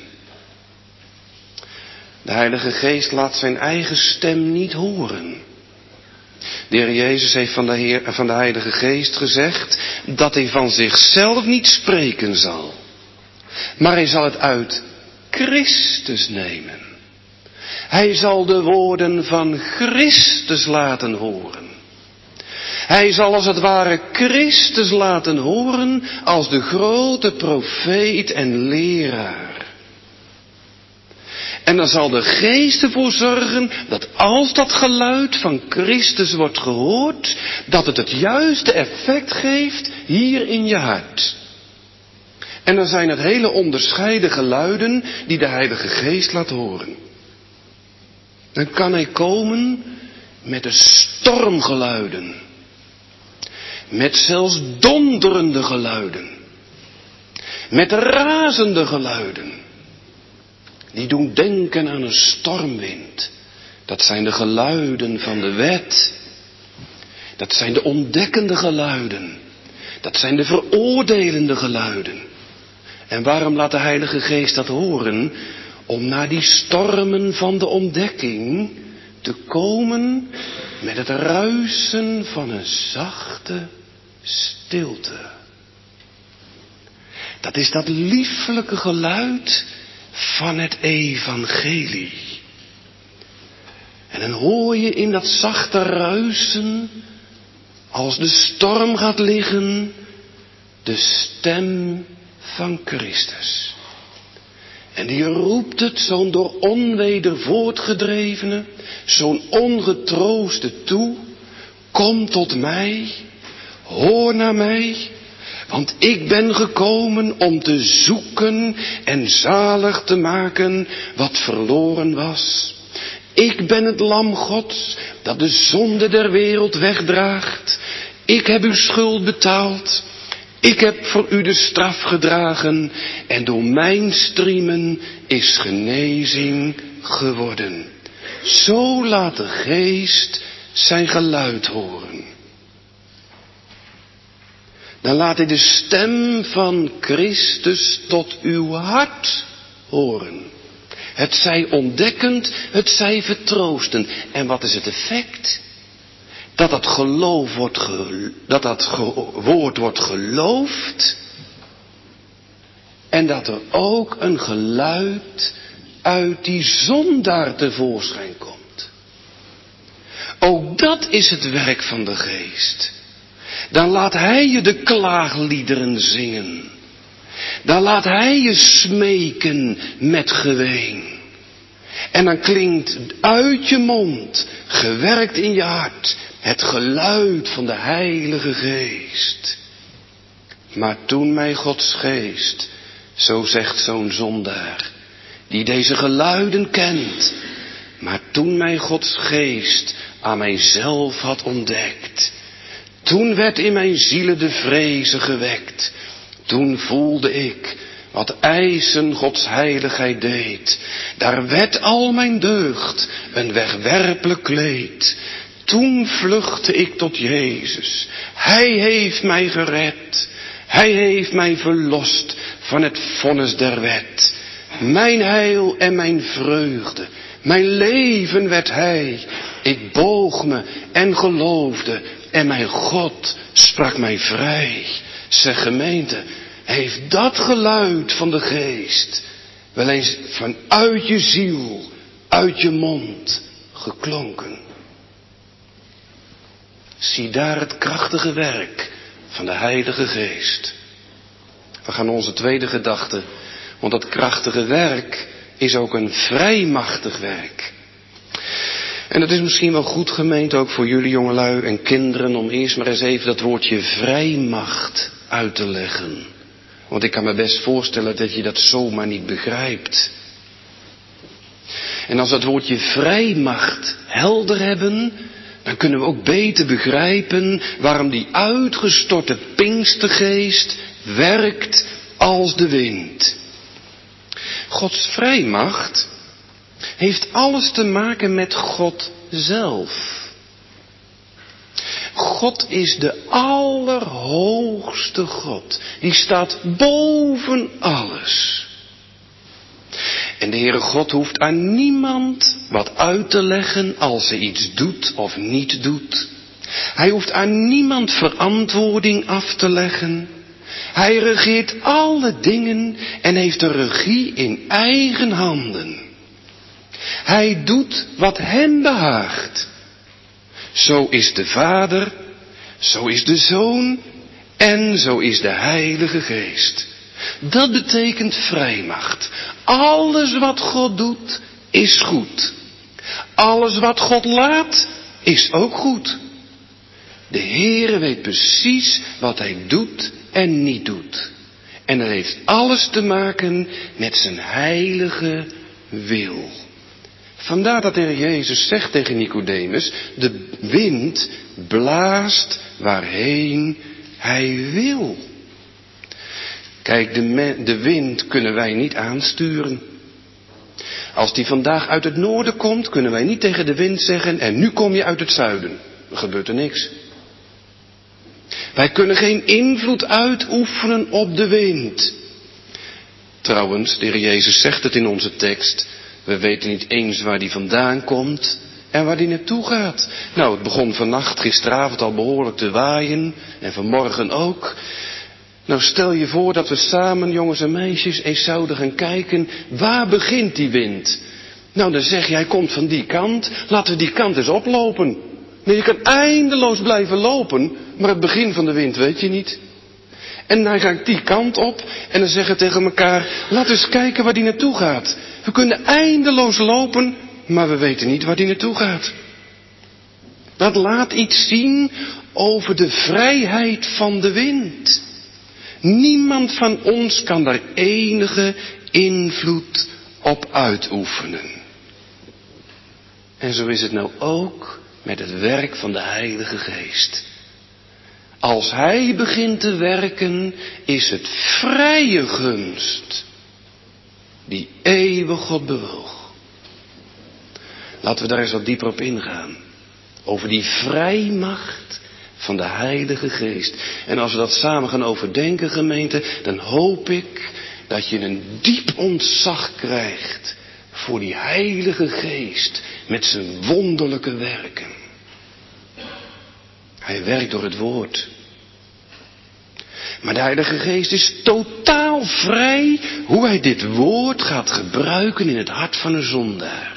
De Heilige Geest laat zijn eigen stem niet horen. De Heer Jezus heeft van de Heilige Geest gezegd dat hij van zichzelf niet spreken zal. Maar hij zal het uit Christus nemen. Hij zal de woorden van Christus laten horen. Hij zal als het ware Christus laten horen als de grote profeet en leraar. En dan zal de Geest ervoor zorgen dat als dat geluid van Christus wordt gehoord, dat het het juiste effect geeft hier in je hart. En dan zijn het hele onderscheiden geluiden die de Heilige Geest laat horen. Dan kan hij komen met de stormgeluiden. Met zelfs donderende geluiden. Met razende geluiden. Die doen denken aan een stormwind. Dat zijn de geluiden van de wet. Dat zijn de ontdekkende geluiden. Dat zijn de veroordelende geluiden. En waarom laat de Heilige Geest dat horen? Om naar die stormen van de ontdekking te komen met het ruisen van een zachte stilte. Dat is dat lieflijke geluid van het evangelie. En dan hoor je in dat zachte ruisen, als de storm gaat liggen, de stem van Christus. En die roept het zo'n door onweder voortgedrevene, zo'n ongetrooste toe. Kom tot mij, hoor naar mij, want ik ben gekomen om te zoeken en zalig te maken wat verloren was. Ik ben het lam Gods dat de zonde der wereld wegdraagt. Ik heb uw schuld betaald. Ik heb voor u de straf gedragen en door mijn striemen is genezing geworden. Zo laat de Geest zijn geluid horen. Dan laat hij de stem van Christus tot uw hart horen. Het zij ontdekkend, het zij vertroostend. En wat is het effect? Dat dat woord wordt geloofd. En dat er ook een geluid uit die zondaar tevoorschijn komt. Ook dat is het werk van de Geest. Dan laat hij je de klaagliederen zingen. Dan laat hij je smeken met geween. En dan klinkt uit je mond, gewerkt in je hart, het geluid van de Heilige Geest. Maar toen mij Gods Geest, zo zegt zo'n zondaar, die deze geluiden kent, maar toen mij Gods Geest aan mijzelf had ontdekt, toen werd in mijn ziele de vreze gewekt. Toen voelde ik wat eisen Gods heiligheid deed. Daar werd al mijn deugd een wegwerpelijk kleed. Toen vluchtte ik tot Jezus. Hij heeft mij gered. Hij heeft mij verlost van het vonnis der wet. Mijn heil en mijn vreugde. Mijn leven werd Hij. Ik boog me en geloofde. En mijn God sprak mij vrij. Zeg gemeente, heeft dat geluid van de Geest wel eens vanuit je ziel, uit je mond geklonken? Zie daar het krachtige werk van de Heilige Geest. We gaan onze tweede gedachte, want dat krachtige werk is ook een vrij machtig werk. En het is misschien wel goed gemeend ook voor jullie jongelui en kinderen om eerst maar eens even dat woordje vrijmacht uit te leggen. Want ik kan me best voorstellen dat je dat zomaar niet begrijpt. En als dat woordje vrijmacht helder hebben, dan kunnen we ook beter begrijpen waarom die uitgestorte Pinkstergeest werkt als de wind. Gods vrijmacht heeft alles te maken met God zelf. God is de allerhoogste God. Die staat boven alles. En de Heere God hoeft aan niemand wat uit te leggen als hij iets doet of niet doet. Hij hoeft aan niemand verantwoording af te leggen. Hij regeert alle dingen en heeft de regie in eigen handen. Hij doet wat hem behaagt. Zo is de Vader, zo is de Zoon en zo is de Heilige Geest. Dat betekent vrijmacht. Alles wat God doet is goed. Alles wat God laat is ook goed. De Heere weet precies wat hij doet en niet doet. En dat heeft alles te maken met zijn heilige wil. Vandaar dat de Heer Jezus zegt tegen Nicodemus, de wind blaast waarheen hij wil. Kijk, de wind kunnen wij niet aansturen. Als die vandaag uit het noorden komt, kunnen wij niet tegen de wind zeggen, en nu kom je uit het zuiden. Dan gebeurt er niks. Wij kunnen geen invloed uitoefenen op de wind. Trouwens, de Heer Jezus zegt het in onze tekst, we weten niet eens waar die vandaan komt en waar die naartoe gaat. Nou, het begon vannacht, gisteravond al behoorlijk te waaien en vanmorgen ook. Nou, stel je voor dat we samen, jongens en meisjes, eens zouden gaan kijken, waar begint die wind? Nou, dan zeg je, hij komt van die kant, laten we die kant eens oplopen. Nee, je kan eindeloos blijven lopen, maar het begin van de wind weet je niet. En dan ga ik die kant op en dan zeggen we tegen elkaar, laten we eens kijken waar die naartoe gaat. We kunnen eindeloos lopen, maar we weten niet waar die naartoe gaat. Dat laat iets zien over de vrijheid van de wind. Niemand van ons kan daar enige invloed op uitoefenen. En zo is het nou ook met het werk van de Heilige Geest. Als Hij begint te werken, is het vrije gunst die eeuwig God bewoog. Laten we daar eens wat dieper op ingaan. Over die vrijmacht van de Heilige Geest. En als we dat samen gaan overdenken, gemeente, dan hoop ik dat je een diep ontzag krijgt voor die Heilige Geest met zijn wonderlijke werken. Hij werkt door het woord. Maar de Heilige Geest is totaal vrij hoe hij dit woord gaat gebruiken in het hart van een zondaar.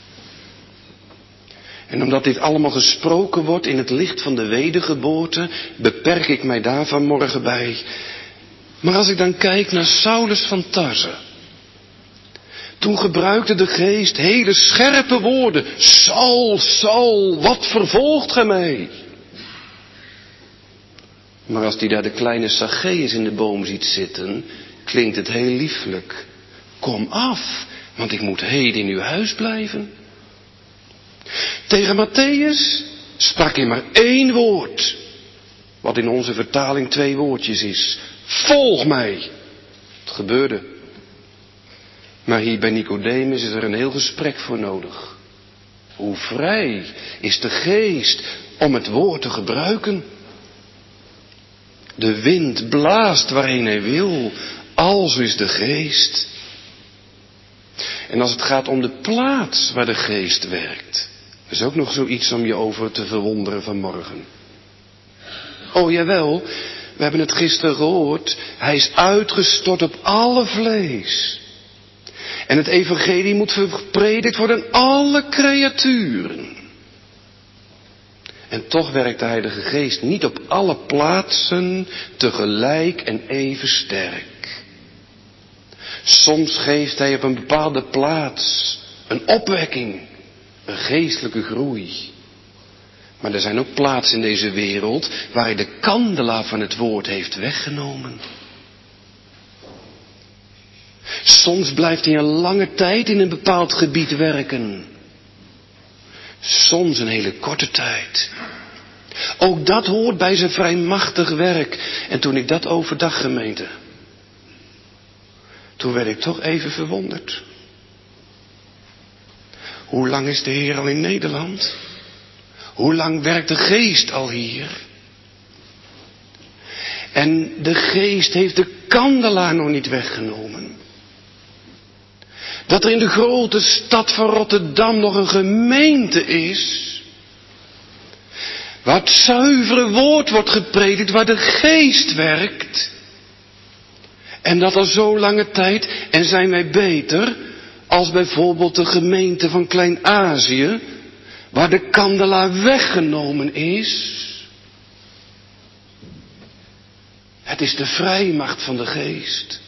En omdat dit allemaal gesproken wordt in het licht van de wedergeboorte, beperk ik mij daar vanmorgen bij. Maar als ik dan kijk naar Saulus van Tarse, toen gebruikte de Geest hele scherpe woorden. Saul, Saul, wat vervolgt gij mij? Maar als hij daar de kleine Zacchaeus in de boom ziet zitten, klinkt het heel lieflijk. Kom af, want ik moet heden in uw huis blijven. Tegen Mattheüs sprak hij maar 1 woord, wat in onze vertaling 2 woordjes is. Volg mij. Het gebeurde. Maar hier bij Nicodemus is er een heel gesprek voor nodig. Hoe vrij is de Geest om het woord te gebruiken? De wind blaast waarheen hij wil, als is de Geest. En als het gaat om de plaats waar de Geest werkt, is ook nog zoiets om je over te verwonderen vanmorgen. Oh jawel, we hebben het gisteren gehoord, hij is uitgestort op alle vlees. En het evangelie moet gepredikt worden aan alle creaturen. En toch werkt de Heilige Geest niet op alle plaatsen tegelijk en even sterk. Soms geeft hij op een bepaalde plaats een opwekking, een geestelijke groei. Maar er zijn ook plaatsen in deze wereld waar hij de kandelaar van het woord heeft weggenomen. Soms blijft hij een lange tijd in een bepaald gebied werken. Soms een hele korte tijd. Ook dat hoort bij zijn vrijmachtig werk. En toen ik dat overdag, gemeente, toen werd ik toch even verwonderd. Hoe lang is de Heer al in Nederland? Hoe lang werkt de Geest al hier? En de Geest heeft de kandelaar nog niet weggenomen. Dat er in de grote stad van Rotterdam nog een gemeente is, waar het zuivere woord wordt gepredikt, waar de Geest werkt. En dat al zo lange tijd, en zijn wij beter als bijvoorbeeld de gemeente van Klein-Azië, waar de kandelaar weggenomen is. Het is de vrijmacht van de Geest.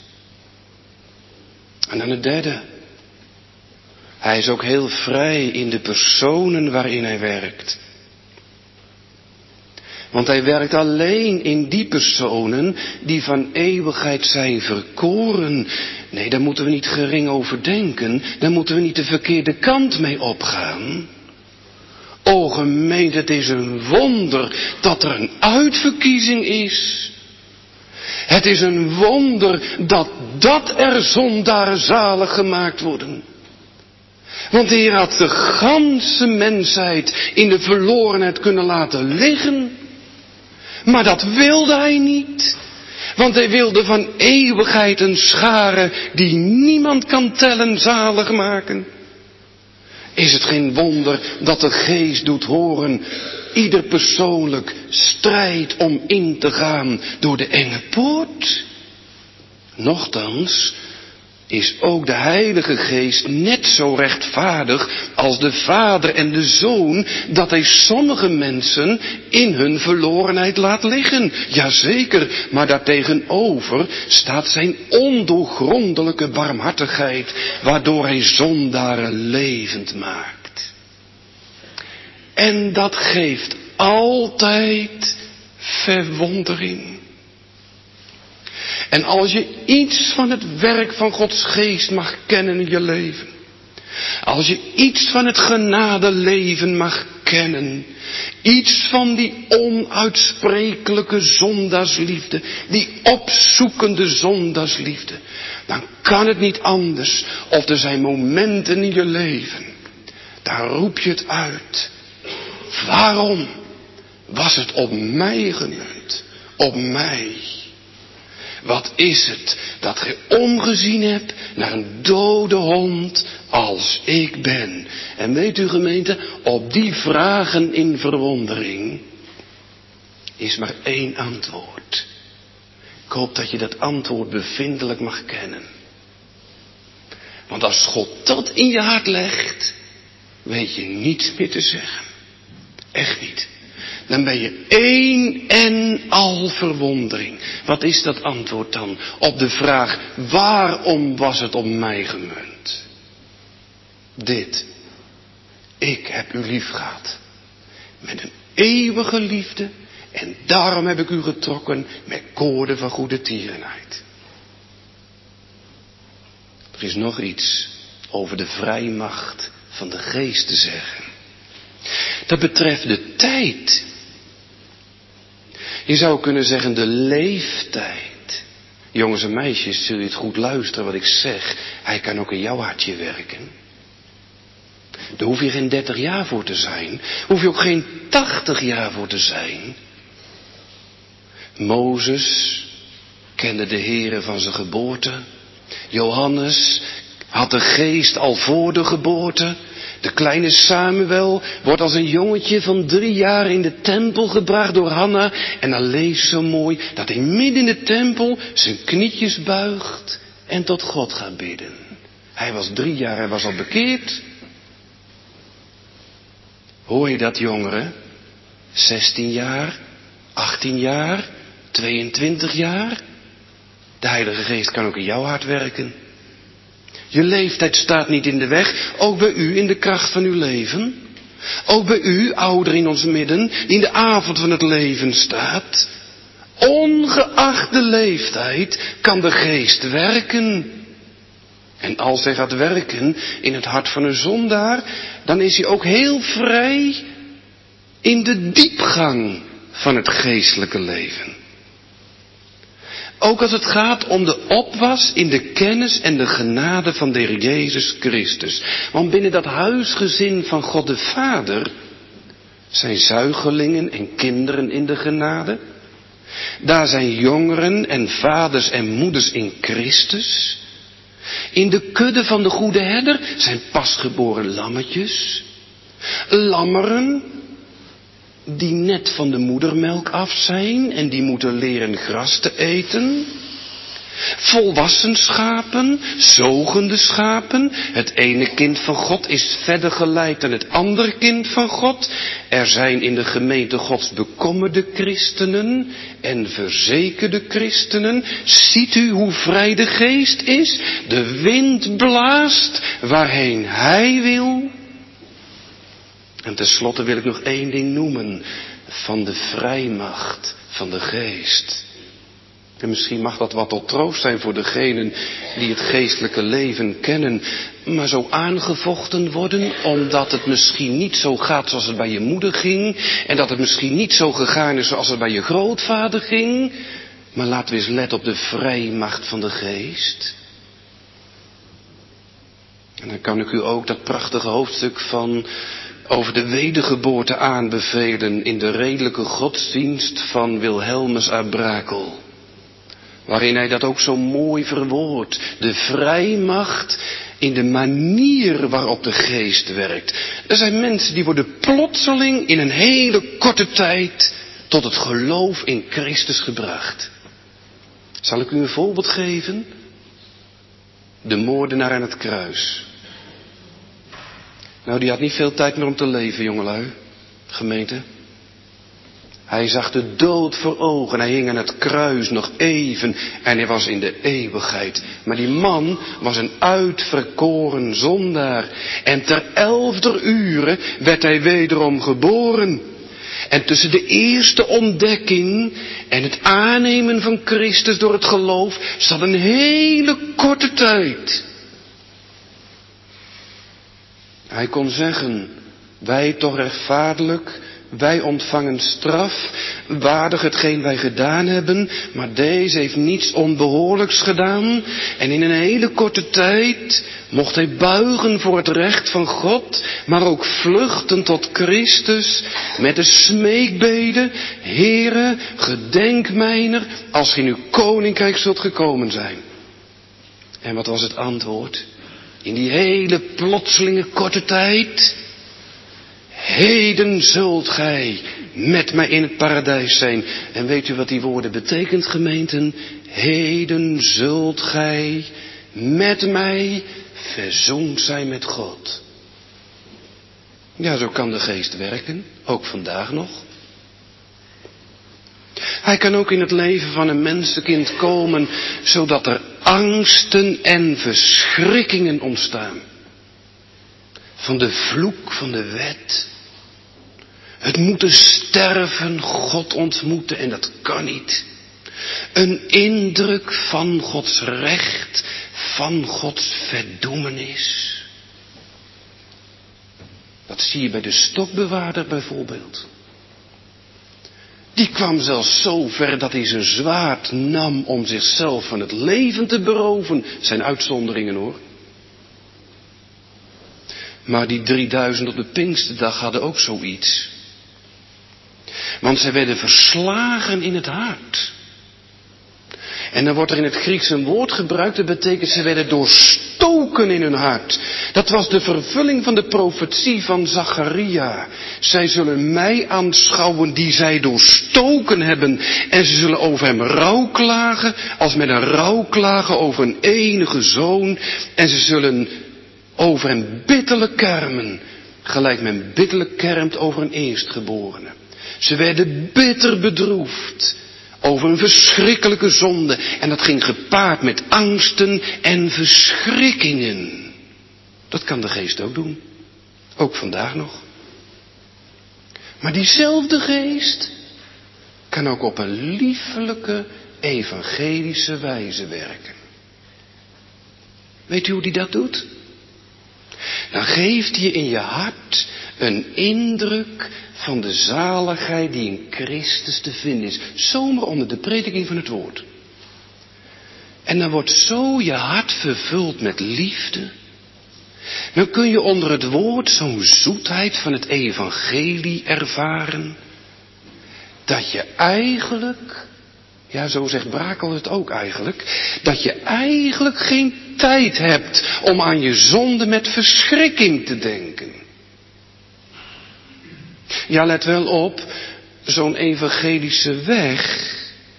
En dan het derde. Hij is ook heel vrij in de personen waarin hij werkt. Want hij werkt alleen in die personen die van eeuwigheid zijn verkoren. Nee, daar moeten we niet gering over denken. Daar moeten we niet de verkeerde kant mee opgaan. O gemeente, het is een wonder dat er een uitverkiezing is. Het is een wonder dat er zondaren zalig gemaakt worden. Want de Heer had de ganse mensheid in de verlorenheid kunnen laten liggen. Maar dat wilde hij niet. Want hij wilde van eeuwigheid een schare die niemand kan tellen zalig maken. Is het geen wonder dat de Geest doet horen, ieder persoonlijk strijdt om in te gaan door de enge poort? Nochtans is ook de Heilige Geest net zo rechtvaardig als de Vader en de Zoon, dat hij sommige mensen in hun verlorenheid laat liggen. Jazeker, maar daartegenover staat zijn ondoorgrondelijke barmhartigheid, waardoor hij zondaren levend maakt. En dat geeft altijd verwondering. En als je iets van het werk van Gods Geest mag kennen in je leven. Als je iets van het genadeleven mag kennen. Iets van die onuitsprekelijke zondaarsliefde. Die opzoekende zondaarsliefde. Dan kan het niet anders. Of er zijn momenten in je leven. Daar roep je het uit. Waarom was het op mij gemunt? Op mij. Wat is het dat gij omgezien hebt naar een dode hond als ik ben? En weet u gemeente, op die vragen in verwondering is maar één antwoord. Ik hoop dat je dat antwoord bevindelijk mag kennen. Want als God dat in je hart legt, weet je niets meer te zeggen. Echt niet. Dan ben je één en al verwondering. Wat is dat antwoord dan op de vraag, waarom was het op mij gemunt? Dit. Ik heb u lief gehad. Met een eeuwige liefde. En daarom heb ik u getrokken met koorden van goede tierenheid. Er is nog iets over de vrijmacht van de Geest te zeggen. Dat betreft de tijd. Je zou kunnen zeggen de leeftijd. Jongens en meisjes, zul je het goed luisteren wat ik zeg. Hij kan ook in jouw hartje werken. Daar hoef je geen 30 jaar voor te zijn. Daar hoef je ook geen 80 jaar voor te zijn. Mozes kende de Heere van zijn geboorte. Johannes had de Geest al voor de geboorte. De kleine Samuel wordt als een jongetje van 3 jaar in de tempel gebracht door Hanna. En dan leest zo mooi dat hij midden in de tempel zijn knietjes buigt en tot God gaat bidden. Hij was 3 jaar, hij was al bekeerd. Hoor je dat, jongeren? 16 jaar, 18 jaar, 22 jaar. De Heilige Geest kan ook in jouw hart werken. Je leeftijd staat niet in de weg, ook bij u in de kracht van uw leven. Ook bij u, ouder in ons midden, die in de avond van het leven staat. Ongeacht de leeftijd kan de Geest werken. En als hij gaat werken in het hart van een zondaar, dan is hij ook heel vrij in de diepgang van het geestelijke leven. Ook als het gaat om de opwas in de kennis en de genade van de Heer Jezus Christus. Want binnen dat huisgezin van God de Vader zijn zuigelingen en kinderen in de genade. Daar zijn jongeren en vaders en moeders in Christus. In de kudde van de goede herder zijn pasgeboren lammetjes. Lammeren die net van de moedermelk af zijn en die moeten leren gras te eten. Volwassen schapen, zogende schapen. Het ene kind van God is verder geleid dan het andere kind van God. Er zijn in de gemeente Gods bekommerde christenen en verzekerde christenen. Ziet u hoe vrij de Geest is? De wind blaast waarheen hij wil. En tenslotte wil ik nog één ding noemen. van de vrijmacht van de geest. En misschien mag dat wat tot troost zijn voor degenen die het geestelijke leven kennen, maar zo aangevochten worden omdat het misschien niet zo gaat zoals het bij je moeder ging, en dat het misschien niet zo gegaan is zoals het bij je grootvader ging. Maar laten we eens letten op de vrijmacht van de geest. En dan kan ik u ook dat prachtige hoofdstuk over de wedergeboorte aanbevelen in de redelijke godsdienst van Wilhelmus à Brakel. Waarin hij dat ook zo mooi verwoordt. De vrijmacht in de manier waarop de geest werkt. Er zijn mensen die worden plotseling in een hele korte tijd tot het geloof in Christus gebracht. Zal ik u een voorbeeld geven? De moordenaar aan het kruis. Nou, die had niet veel tijd meer om te leven, jongelui. Gemeente. Hij zag de dood voor ogen. Hij hing aan het kruis nog even. En hij was in de eeuwigheid. Maar die man was een uitverkoren zondaar. En ter 11e ure werd hij wederom geboren. En tussen de eerste ontdekking en het aannemen van Christus door het geloof zat een hele korte tijd. Hij kon zeggen, wij toch rechtvaardig, wij ontvangen straf, waardig hetgeen wij gedaan hebben, maar deze heeft niets onbehoorlijks gedaan. En in een hele korte tijd mocht hij buigen voor het recht van God, maar ook vluchten tot Christus met de smeekbede, Heere, gedenk mijner, als ge in uw koninkrijk zult gekomen zijn. En wat was het antwoord? In die hele plotselinge korte tijd: heden zult gij met mij in het paradijs zijn. En weet u wat die woorden betekent, gemeenten? Heden zult gij met mij verzoend zijn met God. Ja, zo kan de geest werken, ook vandaag nog. Hij kan ook in het leven van een mensenkind komen, zodat er angsten en verschrikkingen ontstaan. Van de vloek van de wet. Het moeten sterven, God ontmoeten, en dat kan niet. Een indruk van Gods recht, van Gods verdoemenis. Dat zie je bij de stokbewaarder bijvoorbeeld. Die kwam zelfs zo ver dat hij zijn zwaard nam om zichzelf van het leven te beroven. Zijn uitzonderingen hoor. Maar die 3000 op de Pinksterdag hadden ook zoiets. Want zij werden verslagen in het hart. En dan wordt er in het Grieks een woord gebruikt, dat betekent ze werden doorstoken in hun hart. Dat was de vervulling van de profetie van Zacharia. Zij zullen mij aanschouwen die zij doorstoken hebben. En ze zullen over hem rouwklagen, als met een rouwklagen over een enige zoon. En ze zullen over hem bitterlijk kermen, gelijk men bitterlijk kermt over een eerstgeborene. Ze werden bitter bedroefd over een verschrikkelijke zonde. En dat ging gepaard met angsten en verschrikkingen. Dat kan de geest ook doen. Ook vandaag nog. Maar diezelfde geest kan ook op een liefelijke, evangelische wijze werken. Weet u hoe die dat doet? Dan geeft hij in je hart een indruk van de zaligheid die in Christus te vinden is. Zomaar onder de prediking van het woord. En dan wordt zo je hart vervuld met liefde. Dan kun je onder het woord zo'n zoetheid van het evangelie ervaren. Dat je eigenlijk, ja zo zegt Brakel het ook eigenlijk, dat je eigenlijk geen tijd hebt om aan je zonde met verschrikking te denken. Ja, let wel op, zo'n evangelische weg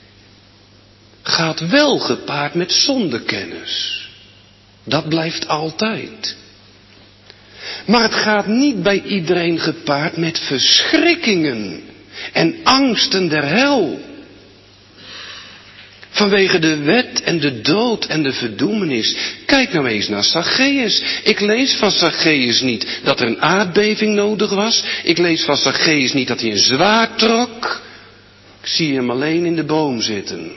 gaat wel gepaard met zondekennis. Dat blijft altijd. Maar het gaat niet bij iedereen gepaard met verschrikkingen en angsten der hel. Vanwege de wet en de dood en de verdoemenis. Kijk nou eens naar Zacchaeus. Ik lees van Zacchaeus niet dat er een aardbeving nodig was. Ik lees van Zacchaeus niet dat hij een zwaard trok. Ik zie hem alleen in de boom zitten.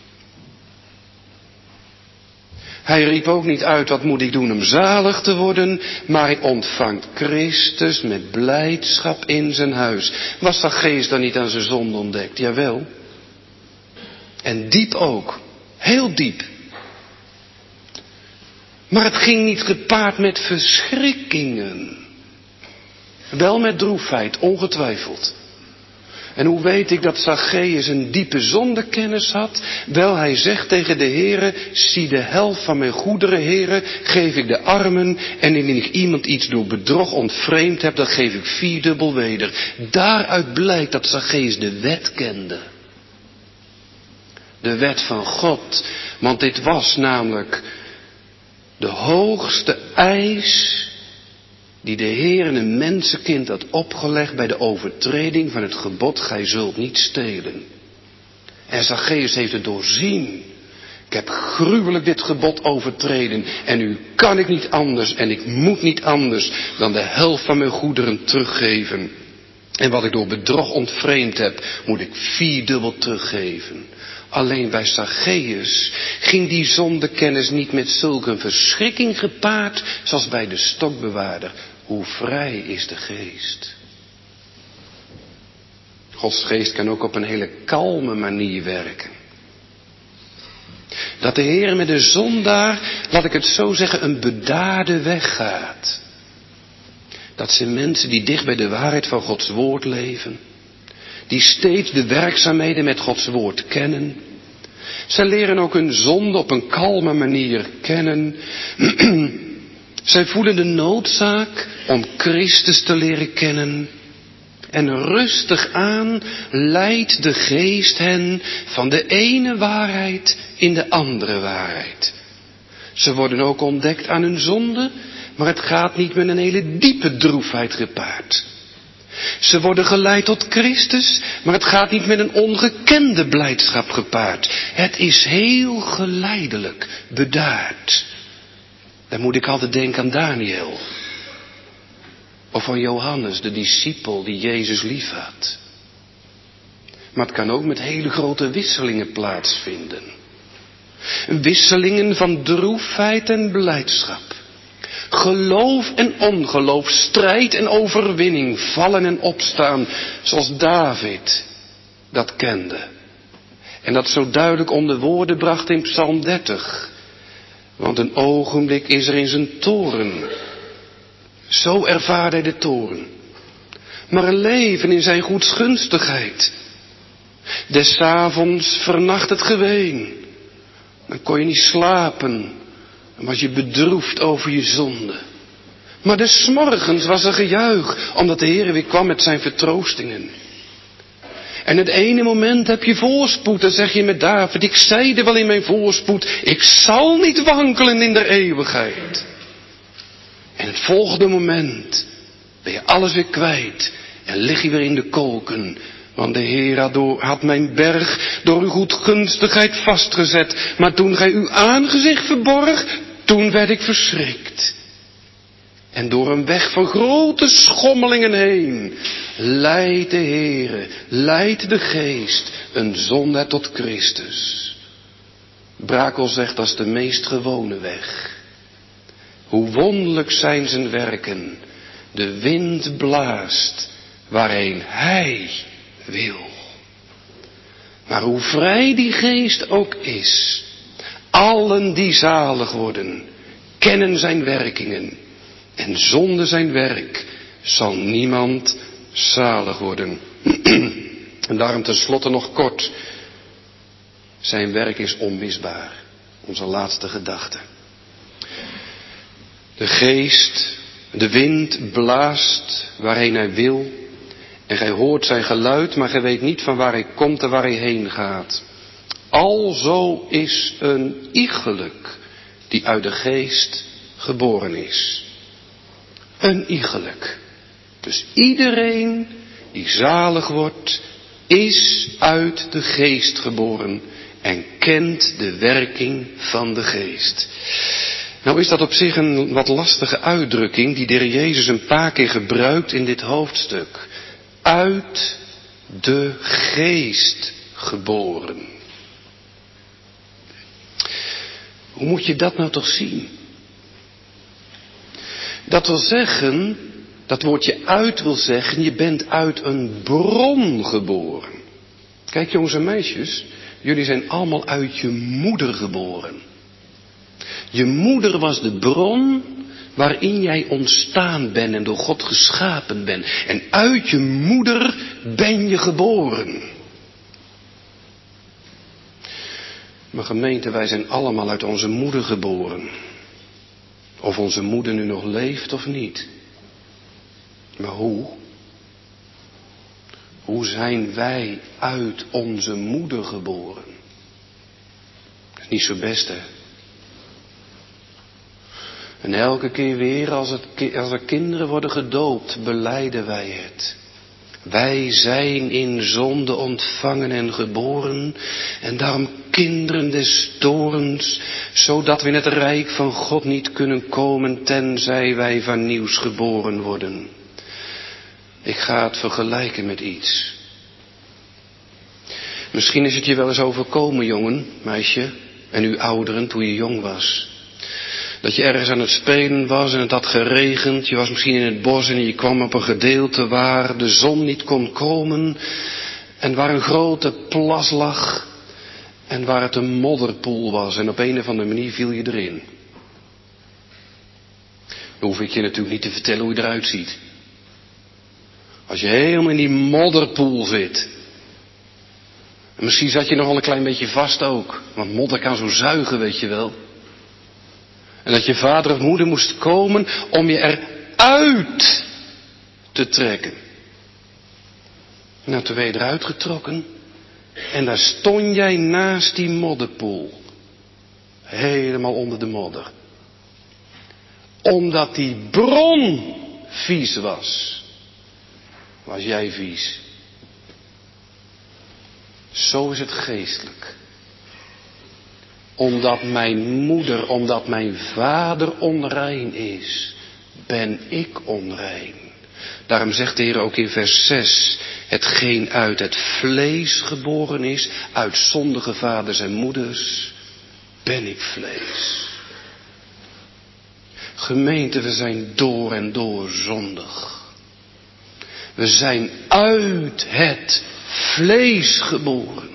Hij riep ook niet uit, wat moet ik doen om zalig te worden, maar hij ontvangt Christus met blijdschap in zijn huis. Was Zacchaeus dan niet aan zijn zonde ontdekt? Jawel. En diep ook. Heel diep. Maar het ging niet gepaard met verschrikkingen. Wel met droefheid, ongetwijfeld. En hoe weet ik dat Zacchaeus een diepe zondekennis had? Wel, hij zegt tegen de Heere, zie de helft van mijn goederen, Heere, geef ik de armen. En indien ik iemand iets door bedrog ontvreemd heb, dat geef ik vierdubbel weder. Daaruit blijkt dat Zacchaeus de wet kende. De wet van God. Want dit was namelijk de hoogste eis die de Heer een mensenkind had opgelegd bij de overtreding van het gebod, gij zult niet stelen. En Zacchaeus heeft het doorzien. Ik heb gruwelijk dit gebod overtreden en nu kan ik niet anders en ik moet niet anders dan de helft van mijn goederen teruggeven. En wat ik door bedrog ontvreemd heb, moet ik vierdubbel teruggeven. Alleen bij Zacchaeus ging die zondekennis niet met zulke verschrikking gepaard zoals bij de stokbewaarder. Hoe vrij is de geest. Gods geest kan ook op een hele kalme manier werken. Dat de Heer met de zondaar, laat ik het zo zeggen, een bedaarde weg gaat. Dat zijn mensen die dicht bij de waarheid van Gods woord leven. Die steeds de werkzaamheden met Gods woord kennen. Zij leren ook hun zonde op een kalme manier kennen. Zij voelen de noodzaak om Christus te leren kennen. En rustig aan leidt de geest hen van de ene waarheid in de andere waarheid. Ze worden ook ontdekt aan hun zonde, maar het gaat niet met een hele diepe droefheid gepaard. Ze worden geleid tot Christus, maar het gaat niet met een ongekende blijdschap gepaard. Het is heel geleidelijk, bedaard. Dan moet ik altijd denken aan Daniel. Of aan Johannes, de discipel die Jezus lief had. Maar het kan ook met hele grote wisselingen plaatsvinden. Wisselingen van droefheid en blijdschap. Geloof en ongeloof, strijd en overwinning, vallen en opstaan, zoals David dat kende. En dat zo duidelijk onder woorden bracht in Psalm 30. Want een ogenblik is er in zijn toren. Zo ervaarde hij de toren. Maar een leven in zijn goedsgunstigheid. Des avonds vernacht het geween. Dan kon je niet slapen. Dan was je bedroefd over je zonde. Maar des morgens was er gejuich, omdat de Heer weer kwam met zijn vertroostingen. En het ene moment heb je voorspoed, dan zeg je met David, ik zeide wel in mijn voorspoed, ik zal niet wankelen in de eeuwigheid. En het volgende moment ben je alles weer kwijt en lig je weer in de kolken. Want de Heer had mijn berg door uw goedgunstigheid vastgezet. Maar toen gij uw aangezicht verborg, toen werd ik verschrikt. En door een weg van grote schommelingen heen leidt de Heere, leidt de Geest een zondaar tot Christus. Brakel zegt, dat is de meest gewone weg. Hoe wonderlijk zijn zijn werken. De wind blaast waarheen hij wil. Maar hoe vrij die geest ook is, allen die zalig worden, kennen zijn werkingen. En zonder zijn werk zal niemand zalig worden. En daarom tenslotte nog kort. Zijn werk is onmisbaar. Onze laatste gedachte. De geest, de wind blaast waarheen hij wil. En gij hoort zijn geluid, maar gij weet niet van waar hij komt en waar hij heen gaat. Alzo is een iegelijk die uit de geest geboren is. Een iegelijk. Dus iedereen die zalig wordt, is uit de geest geboren en kent de werking van de geest. Nou is dat op zich een wat lastige uitdrukking die de Heer Jezus een paar keer gebruikt in dit hoofdstuk. Uit de geest geboren. Hoe moet je dat nou toch zien? Dat wil zeggen, dat woordje uit wil zeggen, je bent uit een bron geboren. Kijk jongens en meisjes, jullie zijn allemaal uit je moeder geboren. Je moeder was de bron waarin jij ontstaan bent en door God geschapen bent. En uit je moeder ben je geboren. Maar gemeente, wij zijn allemaal uit onze moeder geboren. Of onze moeder nu nog leeft of niet. Maar hoe? Hoe zijn wij uit onze moeder geboren? Dat is niet zo best, hè? En elke keer weer als er kinderen worden gedoopt, belijden wij het. Wij zijn in zonde ontvangen en geboren en daarom kinderen des toorns, zodat we in het rijk van God niet kunnen komen tenzij wij van nieuws geboren worden. Ik ga het vergelijken met iets. Misschien is het je wel eens overkomen, jongen, meisje, en u ouderen toen je jong was. Dat je ergens aan het spelen was en het had geregend. Je was misschien in het bos en je kwam op een gedeelte waar de zon niet kon komen. En waar een grote plas lag. En waar het een modderpoel was. En op een of andere manier viel je erin. Dan hoef ik je natuurlijk niet te vertellen hoe je eruit ziet. Als je helemaal in die modderpoel zit. En misschien zat je nog wel een klein beetje vast ook. Want modder kan zo zuigen, weet je wel. En dat je vader of moeder moest komen om je eruit te trekken. Nou, toen werd je eruit getrokken. En daar stond jij naast die modderpoel. Helemaal onder de modder. Omdat die bron vies was. Was jij vies. Zo is het geestelijk. Omdat mijn moeder, omdat mijn vader onrein is, ben ik onrein. Daarom zegt de Heer ook in vers 6, hetgeen uit het vlees geboren is, uit zondige vaders en moeders, ben ik vlees. Gemeente, we zijn door en door zondig. We zijn uit het vlees geboren.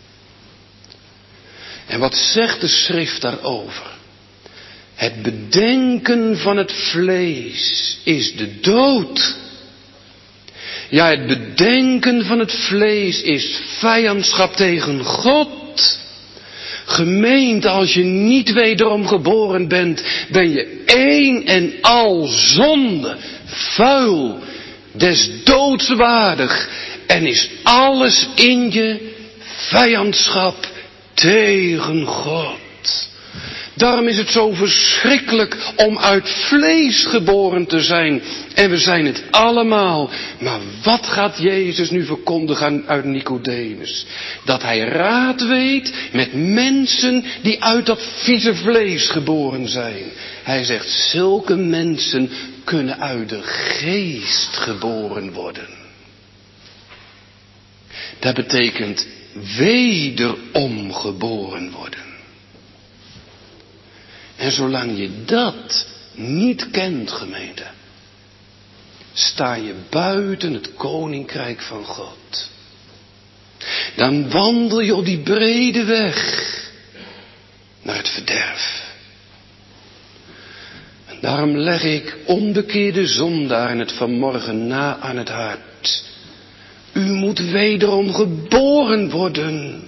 En wat zegt de schrift daarover? Het bedenken van het vlees is de dood. Ja, het bedenken van het vlees is vijandschap tegen God. Gemeente, als je niet wederom geboren bent, ben je één en al zonde, vuil, des doods waardig. En is alles in je vijandschap tegen God. Daarom is het zo verschrikkelijk om uit vlees geboren te zijn. En we zijn het allemaal. Maar wat gaat Jezus nu verkondigen uit Nicodemus? Dat hij raad weet met mensen die uit dat vieze vlees geboren zijn. Hij zegt, zulke mensen kunnen uit de geest geboren worden. Dat betekent wederom geboren worden. En zolang je dat niet kent, gemeente, sta je buiten het koninkrijk van God. Dan wandel je op die brede weg naar het verderf. En daarom leg ik onbekeerde zondaren het vanmorgen na aan het hart. U moet wederom geboren worden.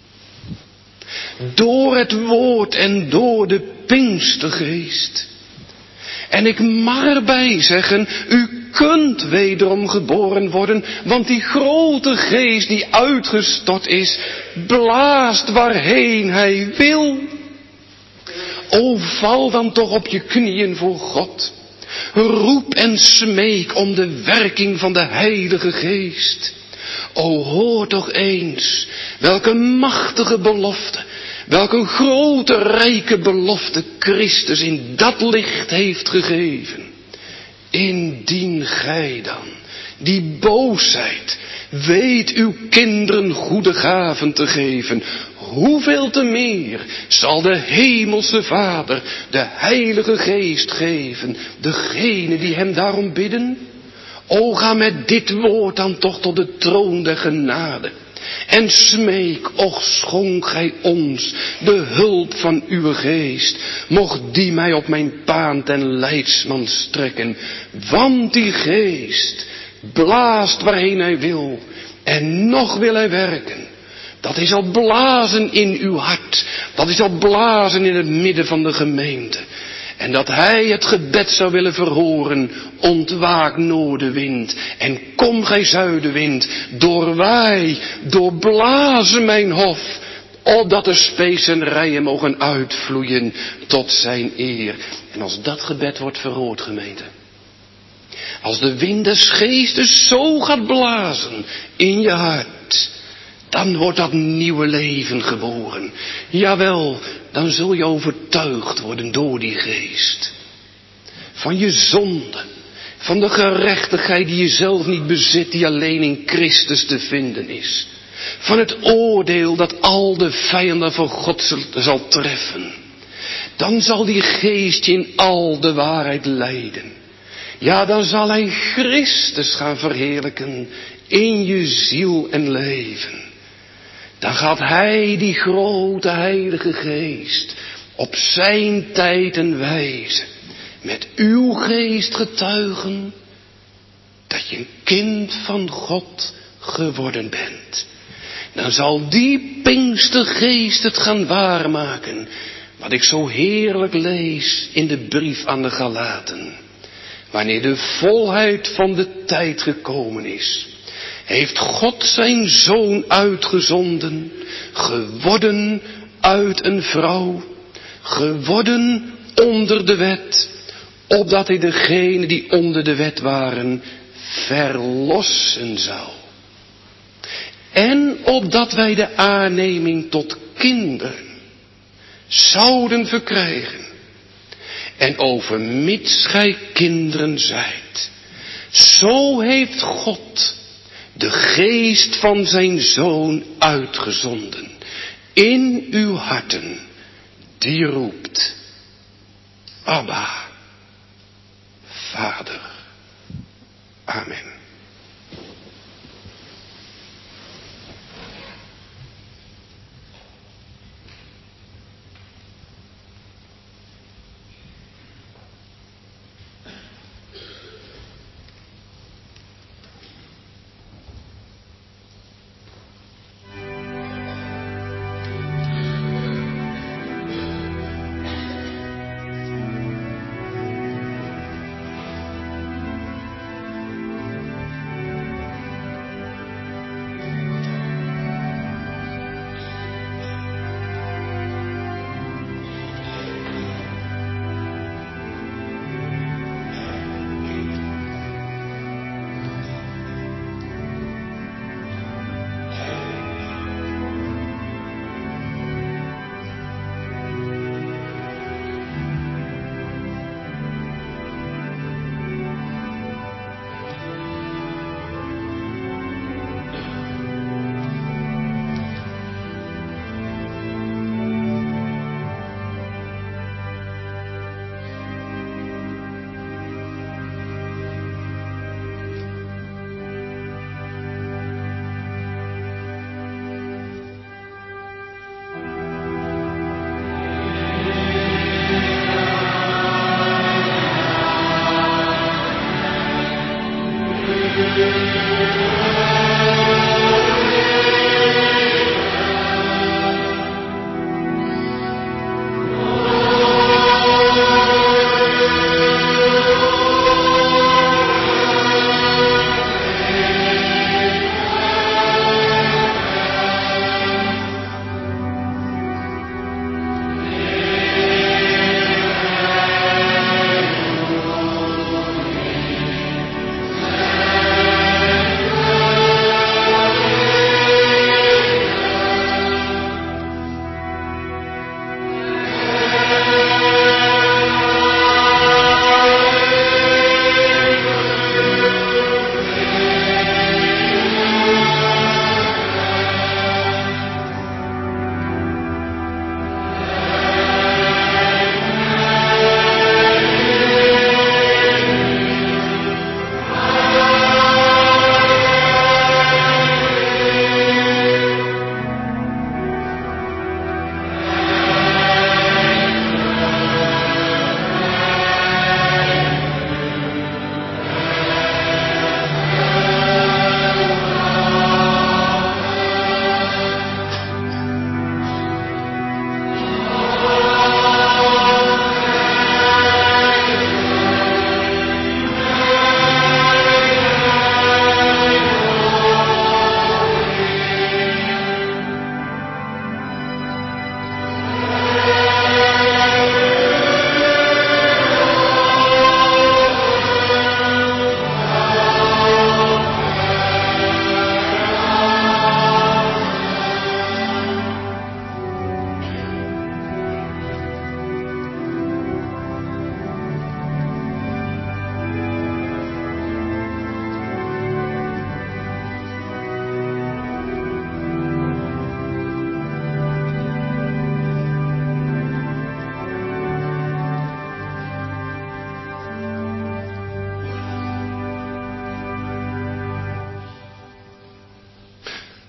Door het woord en door de Pinkstergeest. En ik mag erbij zeggen, u kunt wederom geboren worden, want die grote geest die uitgestort is, blaast waarheen hij wil. O, val dan toch op je knieën voor God. Roep en smeek om de werking van de Heilige Geest. O hoor toch eens, welke machtige belofte, welke grote rijke belofte Christus in dat licht heeft gegeven. Indien gij dan, die boos zijt, weet uw kinderen goede gaven te geven, hoeveel te meer zal de hemelse Vader de Heilige Geest geven, degene die hem daarom bidden? O ga met dit woord dan toch tot de troon der genade. En smeek, och schonk gij ons de hulp van uw geest. Mocht die mij op mijn paan ten leidsman strekken. Want die geest blaast waarheen hij wil. En nog wil hij werken. Dat is al blazen in uw hart. Dat is al blazen in het midden van de gemeente. En dat hij het gebed zou willen verhoren, ontwaak noordenwind. En kom gij zuidenwind, doorwaai, doorblazen mijn hof, opdat de specerijen mogen uitvloeien tot zijn eer. En als dat gebed wordt verhoord, gemeente, als de wind des geestes zo gaat blazen in je hart, dan wordt dat nieuwe leven geboren. Jawel, dan zul je overtuigd worden door die geest. Van je zonde, van de gerechtigheid die je zelf niet bezit, die alleen in Christus te vinden is. Van het oordeel dat al de vijanden van God zal treffen. Dan zal die geest je in al de waarheid leiden. Ja, dan zal hij Christus gaan verheerlijken in je ziel en leven. Dan gaat hij, die grote heilige geest, op zijn tijd en wijze met uw geest getuigen dat je een kind van God geworden bent. Dan zal die Pinkstergeest het gaan waarmaken, wat ik zo heerlijk lees in de brief aan de Galaten. Wanneer de volheid van de tijd gekomen is, heeft God zijn zoon uitgezonden, geworden uit een vrouw, geworden onder de wet, opdat hij degenen die onder de wet waren, verlossen zou. En opdat wij de aanneming tot kinderen zouden verkrijgen. En overmits gij kinderen zijt, zo heeft God de geest van zijn zoon uitgezonden in uw harten, die roept, Abba, Vader. Amen.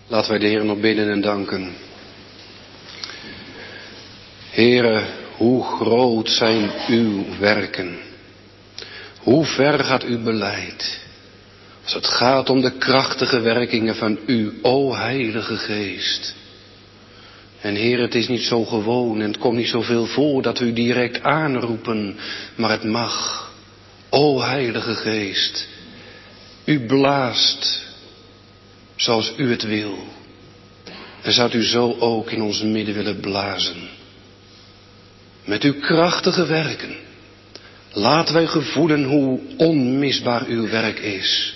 Laten wij de Heer nog bidden en danken. Heere, hoe groot zijn uw werken? Hoe ver gaat uw beleid? Als het gaat om de krachtige werkingen van u, o Heilige Geest. En Heer, het is niet zo gewoon en het komt niet zoveel voor dat we u direct aanroepen, maar het mag. O Heilige Geest, u blaast zoals u het wil. En zou u zo ook in ons midden willen blazen. Met uw krachtige werken. Laten wij gevoelen hoe onmisbaar uw werk is.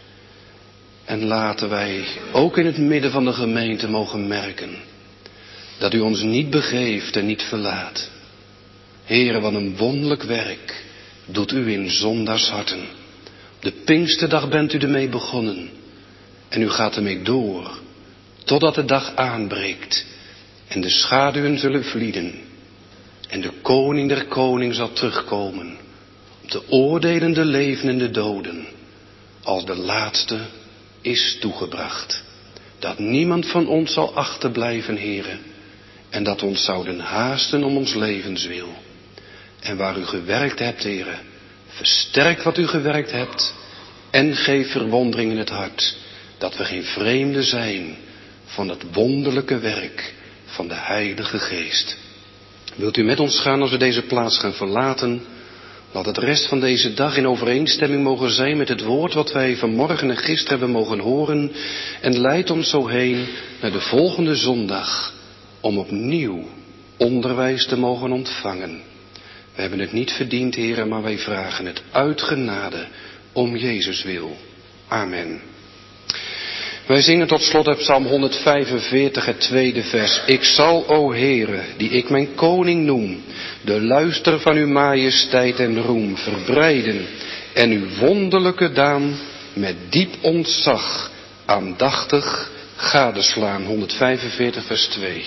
En laten wij ook in het midden van de gemeente mogen merken dat u ons niet begeeft en niet verlaat. Heere, wat een wonderlijk werk doet u in zondaarsharten. Op de Pinksterdag bent u ermee begonnen. En u gaat ermee door, totdat de dag aanbreekt en de schaduwen zullen vlieden. En de koning der koningen zal terugkomen, om te oordelen de leven en de doden, als de laatste is toegebracht. Dat niemand van ons zal achterblijven, Heere, en dat ons zouden haasten om ons levenswil. En waar u gewerkt hebt, Heere, versterk wat u gewerkt hebt en geef verwondering in het hart, dat we geen vreemden zijn van het wonderlijke werk van de Heilige Geest. Wilt u met ons gaan als we deze plaats gaan verlaten? Laat het rest van deze dag in overeenstemming mogen zijn met het woord wat wij vanmorgen en gisteren hebben mogen horen. En leid ons zo heen naar de volgende zondag om opnieuw onderwijs te mogen ontvangen. We hebben het niet verdiend, Heere, maar wij vragen het uit genade om Jezus wil. Amen. Wij zingen tot slot uit Psalm 145, het tweede vers. Ik zal, o Heere, die ik mijn koning noem, de luister van uw majesteit en roem verbreiden en uw wonderlijke daan met diep ontzag aandachtig gadeslaan. 145 vers 2.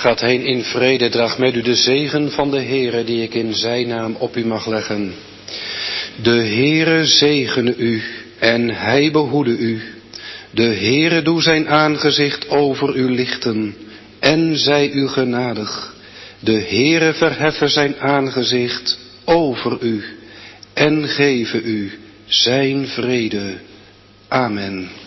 Gaat heen in vrede, draag met u de zegen van de Heere die ik in zijn naam op u mag leggen. De Heere zegene u en hij behoede u. De Heere doe zijn aangezicht over u lichten en zij u genadig. De Heere verheffe zijn aangezicht over u en geven u zijn vrede. Amen.